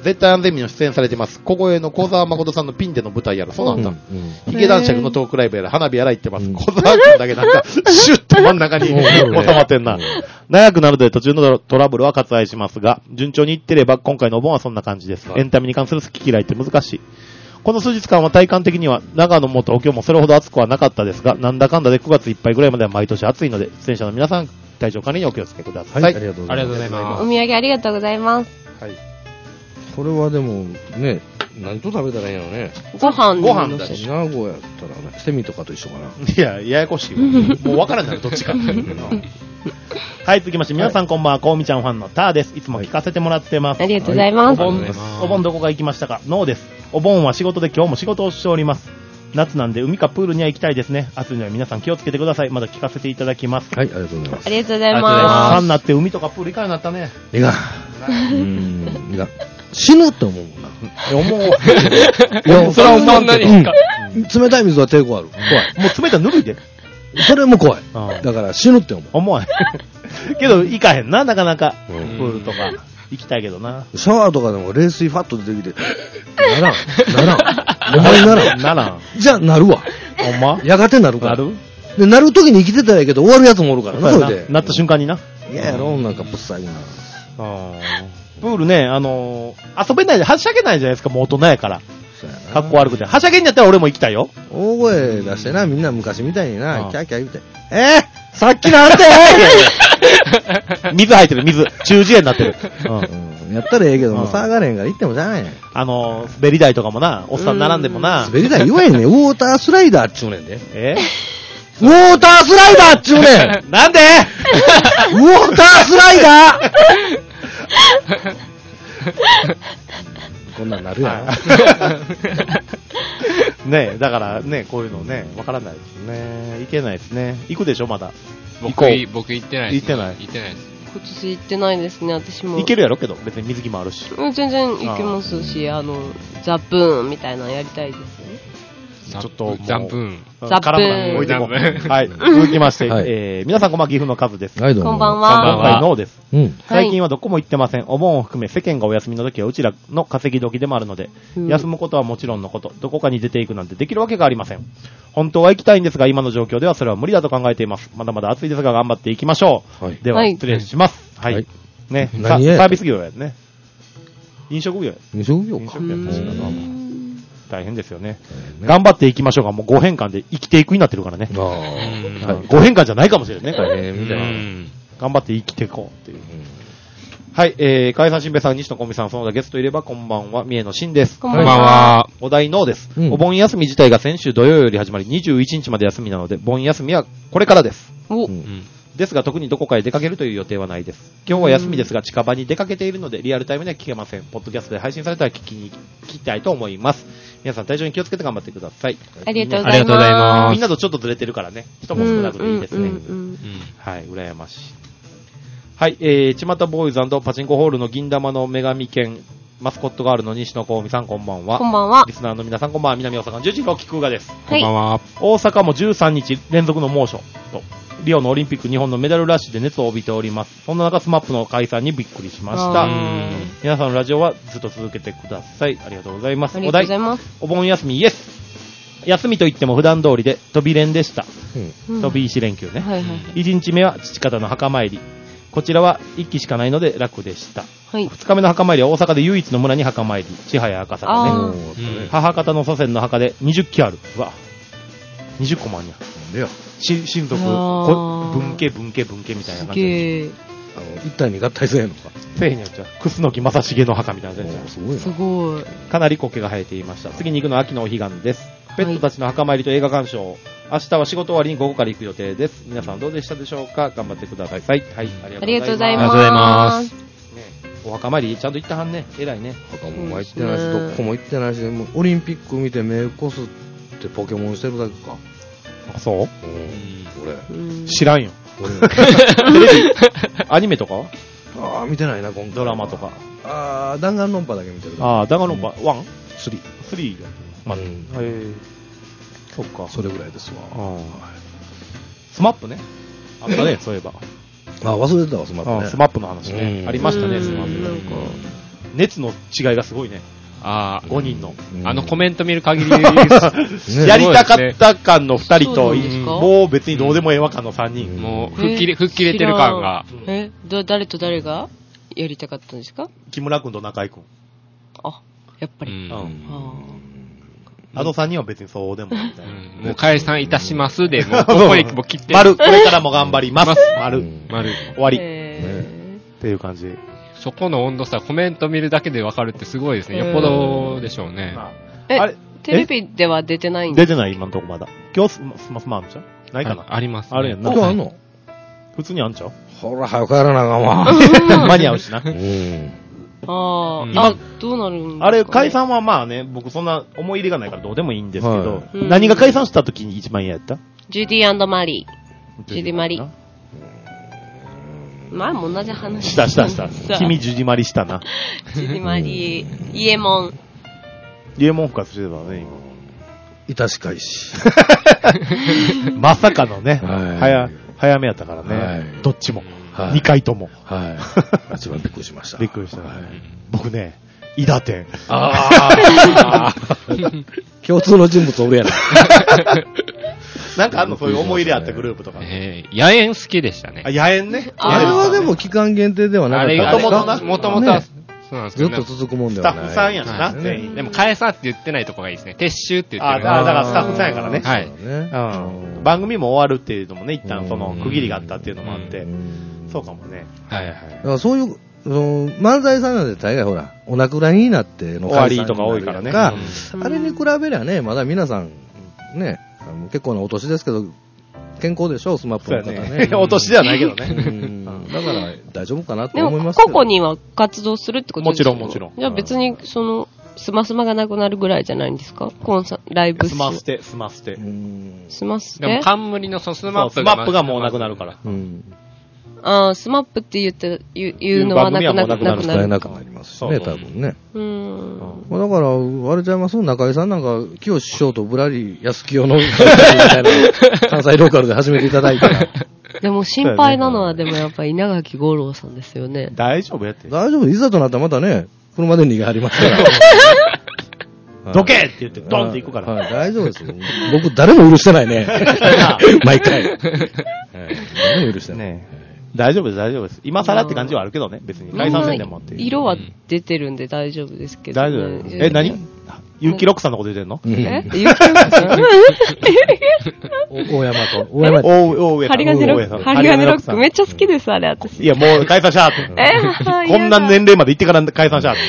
Speaker 2: 絶対安全民の出演されてます。小声の小沢誠さんのピンでの舞台やら、そうなんだ。ヒゲ男爵のトークライブやら、花火やら行ってます。小沢くんだけなんか、シュッと真ん中に収まってんな。長くなるので途中のトラブルは割愛しますが、順調にいってれば今回のお盆はそんな感じです。エンタメに関する好き嫌いって難しい。この数日間は体感的には長野も東京もそれほど暑くはなかったですが、なんだかんだで9月いっぱいぐらいまでは毎年暑いので、出演者の皆さん、体調管理にお気をつけください。
Speaker 1: はい、ありがとうございます。
Speaker 3: お土産ありがとうございます。
Speaker 2: はい。
Speaker 1: これはでも、ね、何と食べたらいいんやろね。
Speaker 2: ご飯だし。
Speaker 1: 名古屋やったらね、セミとかと一緒かな。
Speaker 2: いや、ややこしいわ。もう分からんなる、どっちか。はい、続きまして、皆さんこんばんは、こうみちゃんファンのターです。いつも聞かせてもらってます。
Speaker 3: ありがとうございます。
Speaker 2: お盆どこか行きましたか？ノーです。お盆は仕事で今日も仕事をしております。夏なんで海かプールには行きたいですね。暑いので皆さん気をつけてください。まだ聞かせていただきます。
Speaker 1: はい、ありがとうございます。
Speaker 3: ありがとうございます。
Speaker 2: 寒なって海とかプール行かなくなったね。
Speaker 1: いかん。いかん。死ぬって思うもんな。
Speaker 2: 思う。
Speaker 4: いや、それは思わないですか。
Speaker 1: 冷たい水は抵抗ある。怖い。
Speaker 2: もう冷たいぬるいで。
Speaker 1: それも怖い。だから死ぬって思う。
Speaker 2: 思わへん。けど行かへんな、なかなか。プールとか。行きたいけどな。
Speaker 1: シャワーとかでも冷水ファッと出てきて、ならん。お前ならん。
Speaker 2: ならん。
Speaker 1: じゃあなるわ。
Speaker 2: ほんま
Speaker 1: やがてなるから。
Speaker 2: なる
Speaker 1: で、なる時に生きてたらいいけど終わるやつもおるからな、それで。
Speaker 2: なった瞬間にな。
Speaker 1: いややろ、なんかぶっさいな。
Speaker 2: プールね、遊べないで、はしゃげないじゃないですか、もう大人やから。格好悪くて。はしゃげんやったら俺も行きたいよ。
Speaker 1: 大声出してな、みんな昔みたいにな、キャーキャー言うて。さっきなんて
Speaker 2: 水入ってる、水。中耳炎になってる。
Speaker 1: やったらええけども、騒がれへんから行ってもしゃあないやん。
Speaker 2: 滑り台とかもな、おっさん並んでもな。
Speaker 1: 滑り台言わへんねん。ウォータースライダーっちゅうねんで。ウォータースライダーっちゅうねん
Speaker 2: なんで
Speaker 1: ウォータースライダーこんなんなるや
Speaker 2: ん。ねえ、だからね、こういうのね、わからないですね。行けないですね。行くでしょ、まだ。
Speaker 4: 僕行ってないです。
Speaker 2: 行ってない。
Speaker 4: 行ってないです。
Speaker 3: 今年行ってないですね、私も。
Speaker 2: 行けるやろけど、別に水着もあるし。
Speaker 3: 全然行けますし、ザプーンみたいなのやりたいですね。
Speaker 2: ちょっと、
Speaker 4: ザプーン。
Speaker 3: ザプーン。
Speaker 2: 置いてこう。はい。続きまして、皆さんこんばんは、岐阜のカズです。
Speaker 1: はい、どうも。
Speaker 3: こんばんは。
Speaker 2: 今回ノーです。最近はどこも行ってません。お盆を含め世間がお休みの時はうちらの稼ぎ時でもあるので、休むことはもちろんのこと、どこかに出ていくなんてできるわけがありません。本当は行きたいんですが、今の状況ではそれは無理だと考えています。まだまだ暑いですが頑張っていきましょう。では、失礼します。はい。ね、サービス業やね。飲食業や。
Speaker 1: 飲食業か。
Speaker 2: 飲食業やったしな。大変ですよね。頑張っていきましょうが、もう5変換で生きていくになってるからね。5変換じゃないかもしれないね。大変みたいな。頑張って生きていこうっていう。はい、海さん、しんべさん、西野こみさん、その他ゲストいれば、こんばんは、三重のしんです。
Speaker 3: こんばんは。
Speaker 2: お題のです。お盆休み自体が先週土曜より始まり、21日まで休みなので、盆休みはこれからです。ですが、特にどこかへ出かけるという予定はないです。今日は休みですが、近場に出かけているので、リアルタイムでは聞けません。ポッドキャストで配信されたら聞きたいと思います。皆さん体調に気をつけて頑張ってください。
Speaker 3: ありがとうございます。
Speaker 2: みんなとちょっとずれてるからね。人も少なくていいですね。はい、羨ましい。はい、ちまたボーイズ&パチンコホールの銀玉の女神犬、マスコットガールの西野幸美さん、こんばんは。
Speaker 3: こんばんは。
Speaker 2: リスナーの皆さん、こんばんは。南大阪の11号菊がです。
Speaker 3: こんばんは。
Speaker 2: 大阪も13日連続の猛暑と、リオのオリンピック日本のメダルラッシュで熱を帯びております。そんな中、スマップの解散にびっくりしました。皆さんのラジオはずっと続けてください。ありがとうございます。
Speaker 3: ありがとうございます。
Speaker 2: お盆休みイエス。休みといっても普段通りで飛び連でした。飛び石連休ね。1日目は父方の墓参り。こちらは1基しかないので楽でした。2日目の墓参りは大阪で唯一の村に墓参り。千早赤坂ね。母方の祖先の墓で20基ある。うわ、20個もあんや。親族、文家みたいな感じで。
Speaker 1: 一体に合体せえへんのか。
Speaker 2: せえへんやっちゃう。楠木正重の墓みたいな感じで。
Speaker 3: すごい。
Speaker 2: かなり苔が生えていました。次に行くのは秋のお彼岸です。ペットたちの墓参りと映画鑑賞。明日は仕事終わりに午後から行く予定です。皆さんどうでしたでしょうか。頑張ってください。はい、ありがとうございます。
Speaker 4: ありがとうございます。
Speaker 2: お墓参りちゃんと行ったはんね。偉いね。
Speaker 1: 墓も行ってないし、どこも行ってないし、もうオリンピック見て目こすってポケモンしてるだけか。
Speaker 2: あ、そう？
Speaker 1: 俺。
Speaker 2: 知らんよ。テレビ、アニメとかは？
Speaker 1: ああ、見てないな、今回。
Speaker 2: ドラマとか。
Speaker 1: ああ、弾丸論破だけ見てる。
Speaker 2: ああ、弾丸論破、1？3。3や。
Speaker 1: まあ、
Speaker 2: そっか。
Speaker 1: それぐらいですわ。
Speaker 2: スマップね。あったね、そういえば。
Speaker 1: あ、忘れてたわ、スマップね。
Speaker 2: スマップの話ね。ありましたね、スマップ。 熱の違いがすごいね。
Speaker 4: ああ。
Speaker 2: 5人の。
Speaker 4: コメント見る限り、
Speaker 2: やりたかった感の2人と、もう別にどうでもええわ感の3人。
Speaker 4: もう、吹っ切れてる感が。
Speaker 3: 誰と誰がやりたかったんですか？
Speaker 2: 木村くんと中井くん。
Speaker 3: あ、やっぱり。
Speaker 2: あの3人は別にそうでもみたいな。
Speaker 4: もう解散いたしますで、もうここにもう切って。
Speaker 2: 丸、これからも頑張ります。丸。終わり。っていう感じ。
Speaker 4: そこの温度差、コメント見るだけでわかるってすごいですね。よっぽどでしょうね。
Speaker 3: あれテレビでは出てないん
Speaker 2: ですか？出てない、今のとこまだ。今日スマスマあるんちゃう？ないかな？
Speaker 4: あります。
Speaker 2: あるやんな。
Speaker 1: 今日あんの？
Speaker 2: 普通にあんちゃう？
Speaker 1: ほら、早く帰らなあかんわ。
Speaker 2: 間に合うしな。
Speaker 3: どうなるんですか？
Speaker 2: あれ、解散はまあね、僕そんな思い入れがないからどうでもいいんですけど、何が解散した時に一番嫌やった？
Speaker 3: ジュディ&マリー。ジュディマリ。前も同じ話
Speaker 2: した。君ジュディマリしたな。
Speaker 3: ジュディマリ、イエモン。
Speaker 2: イエモン復活してたね、今。
Speaker 1: 致し返し。
Speaker 2: まさかのね、早めやったからね。どっちも。2回とも。
Speaker 1: 一番びっくりしました。
Speaker 2: びっくりした。僕ね、伊田店。
Speaker 1: 共通の人物おるやな。
Speaker 2: なんかあんの、そういう思い入れあったグループとか。
Speaker 4: 野猿好きでしたね。
Speaker 2: 野猿ね。
Speaker 1: あれはでも期間限定ではなかったですか？
Speaker 4: もともとは、そうなんです
Speaker 1: ずっと続くもんではない。
Speaker 2: スタッフさんやんな、
Speaker 4: 全員。でも、解散って言ってないとこがいいですね。撤収って言ってる。
Speaker 2: だからスタッフさんやからね。
Speaker 4: はい。
Speaker 2: 番組も終わるっていうのもね、一旦その区切りがあったっていうのもあって、そうかもね。
Speaker 4: はい。
Speaker 1: だからそういう、漫才さんなんで大概ほら、お亡くなりになっての
Speaker 2: 終わりとか多いからね。
Speaker 1: あれに比べりゃね、まだ皆さん、ね、結構なお年ですけど、健康でしょ、スマップの方ね。
Speaker 2: お年ではないけどね。
Speaker 1: だから大丈夫かなと思います
Speaker 3: けど。個々には活動するってことですか？
Speaker 2: もちろん。
Speaker 3: じゃあ別に、スマスマがなくなるぐらいじゃないんですか？ライブ
Speaker 2: スマステ。
Speaker 3: スマステ
Speaker 4: でも冠のスマッ
Speaker 2: プがもうなくなるから。
Speaker 3: スマップって言うのはなくなる。
Speaker 1: 使えなくなりますしね、多分ね。だから、あれちゃいます？中井さんなんか、清志師匠とぶらり安清のみたいな、関西ローカルで始めていただいたら。
Speaker 3: でも心配なのは、でもやっぱり稲垣吾郎さんですよね。
Speaker 2: 大丈夫やって。
Speaker 1: 大丈夫。いざとなったらまたね、車で逃げはりますから。
Speaker 2: どけって言ってドンって行くから。
Speaker 1: 大丈夫ですよ。僕誰も許してないね。毎回。誰も許してない。
Speaker 2: 大丈夫です。今更って感じはあるけどね、別に。解散戦でもっていう。
Speaker 3: 色は出てるんで大丈夫ですけど。
Speaker 2: 大丈夫。何？結城ロックさんのこと言ってんの？
Speaker 3: 結城ロックさん
Speaker 1: 大山と。
Speaker 3: ハリガネロック。めっちゃ好きです、あれ、私。
Speaker 2: いや、もう解散しゃーって。こんな年齢まで行ってから解散しゃーって。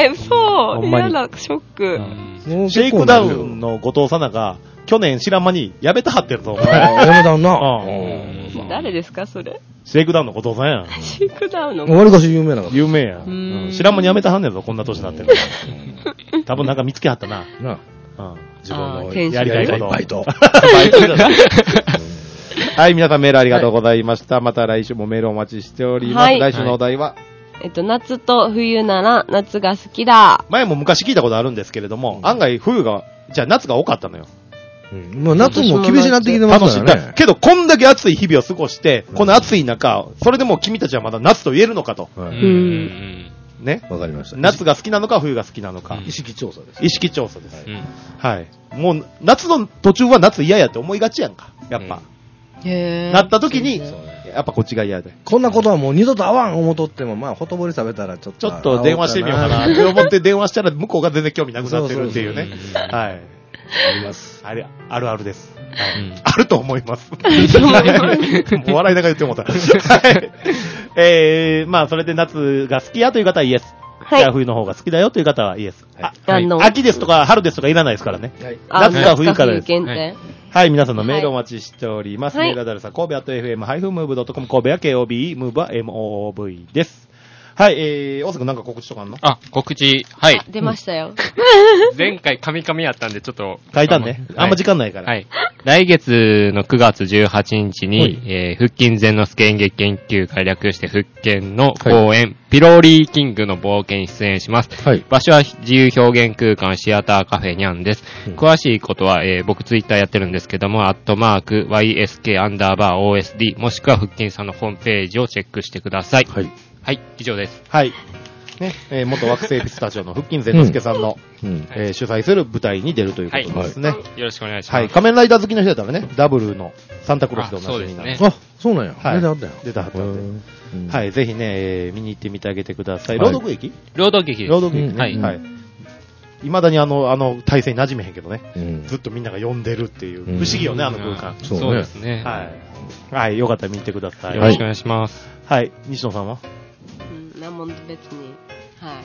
Speaker 3: 嘘。嫌だ、ショック。
Speaker 2: シェイクダウンの後藤さなが、去年知らん間にやめたはってると思う。
Speaker 1: やめたんな。
Speaker 3: 誰ですか、それ。
Speaker 2: シェイクダウンの後藤さんやん。
Speaker 3: シェイクダウンの
Speaker 1: わりかし有名なの。
Speaker 2: 有名やん。知らん間にやめたはんねんぞ、こんな年になってる。多分なんか見つけはったな。
Speaker 1: 自分の
Speaker 2: やりたいこと。
Speaker 1: バイト。
Speaker 2: はい、皆さんメールありがとうございました。また来週もメールお待ちしております。来週のお題は
Speaker 3: 夏と冬なら夏が好きだ。
Speaker 2: 前も昔聞いたことあるんですけれども、案外夏が多かったのよ。
Speaker 1: もう夏も厳しいなってきてますからね。
Speaker 2: けど、こんだけ暑い日々を過ごして、この暑い中、それでも君たちはまだ夏と言えるのかと。ね。
Speaker 1: わかりました。
Speaker 2: 夏が好きなのか、冬が好きなのか。
Speaker 1: 意識調査です。
Speaker 2: 意識調査です。はい。もう、夏の途中は夏嫌やって思いがちやんか。やっぱ。なった時に、やっぱこっちが嫌で。
Speaker 1: こんなことはもう二度と会わん思うとっても、まあ、ほとぼり食べたらちょっ
Speaker 2: と電話してみようかなって思って電話したら向こうが全然興味なくなってるっていうね。はい。あります。あるあるです。あると思います。もう笑いながら言ってもらった。まあ、それで夏が好きやという方はイエス。じゃあ冬の方が好きだよという方はイエス。秋ですとか春ですとかいらないですからね。夏か冬からです。はい、皆さんのメールお待ちしております。メールアドレスは神戸@fm-move.com、神戸は KOBE、MOVE は MOV です。はい、大阪なんか告知とかあんの？
Speaker 4: 告知、はい。
Speaker 3: 出ましたよ。
Speaker 4: 前回カミカミやったんでちょっと。
Speaker 2: 書いたんね。あんま時間ないから。
Speaker 4: はい。来月の9月18日に、腹筋禅之助演劇研究会略して腹筋の公演、ピローリーキングの冒険に出演します。場所は自由表現空間シアターカフェニャンです。詳しいことは、僕ツイッターやってるんですけども、@YSK_OSD もしくは腹筋さんのホームページをチェックしてください。はい、以上です。
Speaker 2: はい。 ね、元惑星ピスタチオの腹筋善之介さんの、主催する舞台に出るということですね。
Speaker 4: よろしくお願いします。
Speaker 2: はい。仮面ライダー好きの人だったらね、ダブルのサンタクロースで同じになる。
Speaker 1: あ、そうなんや。
Speaker 2: はい。
Speaker 1: 出てはったよ。
Speaker 2: 出てはったんで。はい。ぜひね、見に行ってみてあげてください。朗読劇
Speaker 4: 朗読劇です。
Speaker 2: 朗読劇ね。はい。未だに体制に馴染めへんけどね。ずっとみんなが呼んでるっていう。不思議よね、あの空間。
Speaker 4: そうですね。
Speaker 2: はい。はい。よかったら見に行ってください。
Speaker 4: よろしくお願いします。
Speaker 2: はい。西野さんは
Speaker 3: なんも別に、はい。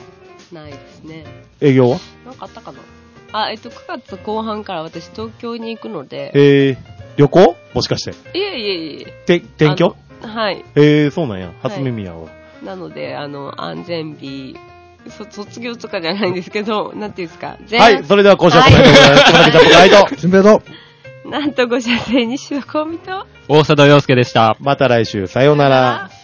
Speaker 3: ないですね。
Speaker 2: 営業は
Speaker 3: なんかあったかな9月後半から私東京に行くので。
Speaker 2: 旅行もしかして。
Speaker 3: いえ。
Speaker 2: 転居
Speaker 3: はい。
Speaker 2: そうなんや。初耳やわ。
Speaker 3: なので、安全日、卒業とかじゃないんですけど、なんていうんですか。
Speaker 2: はい、それでは今週はこの辺でございます。つばきジャンプガイド。
Speaker 1: 準備と。
Speaker 3: なんとご射精西野幸美と。
Speaker 4: 大佐渡洋介でした。
Speaker 2: また来週、さようなら。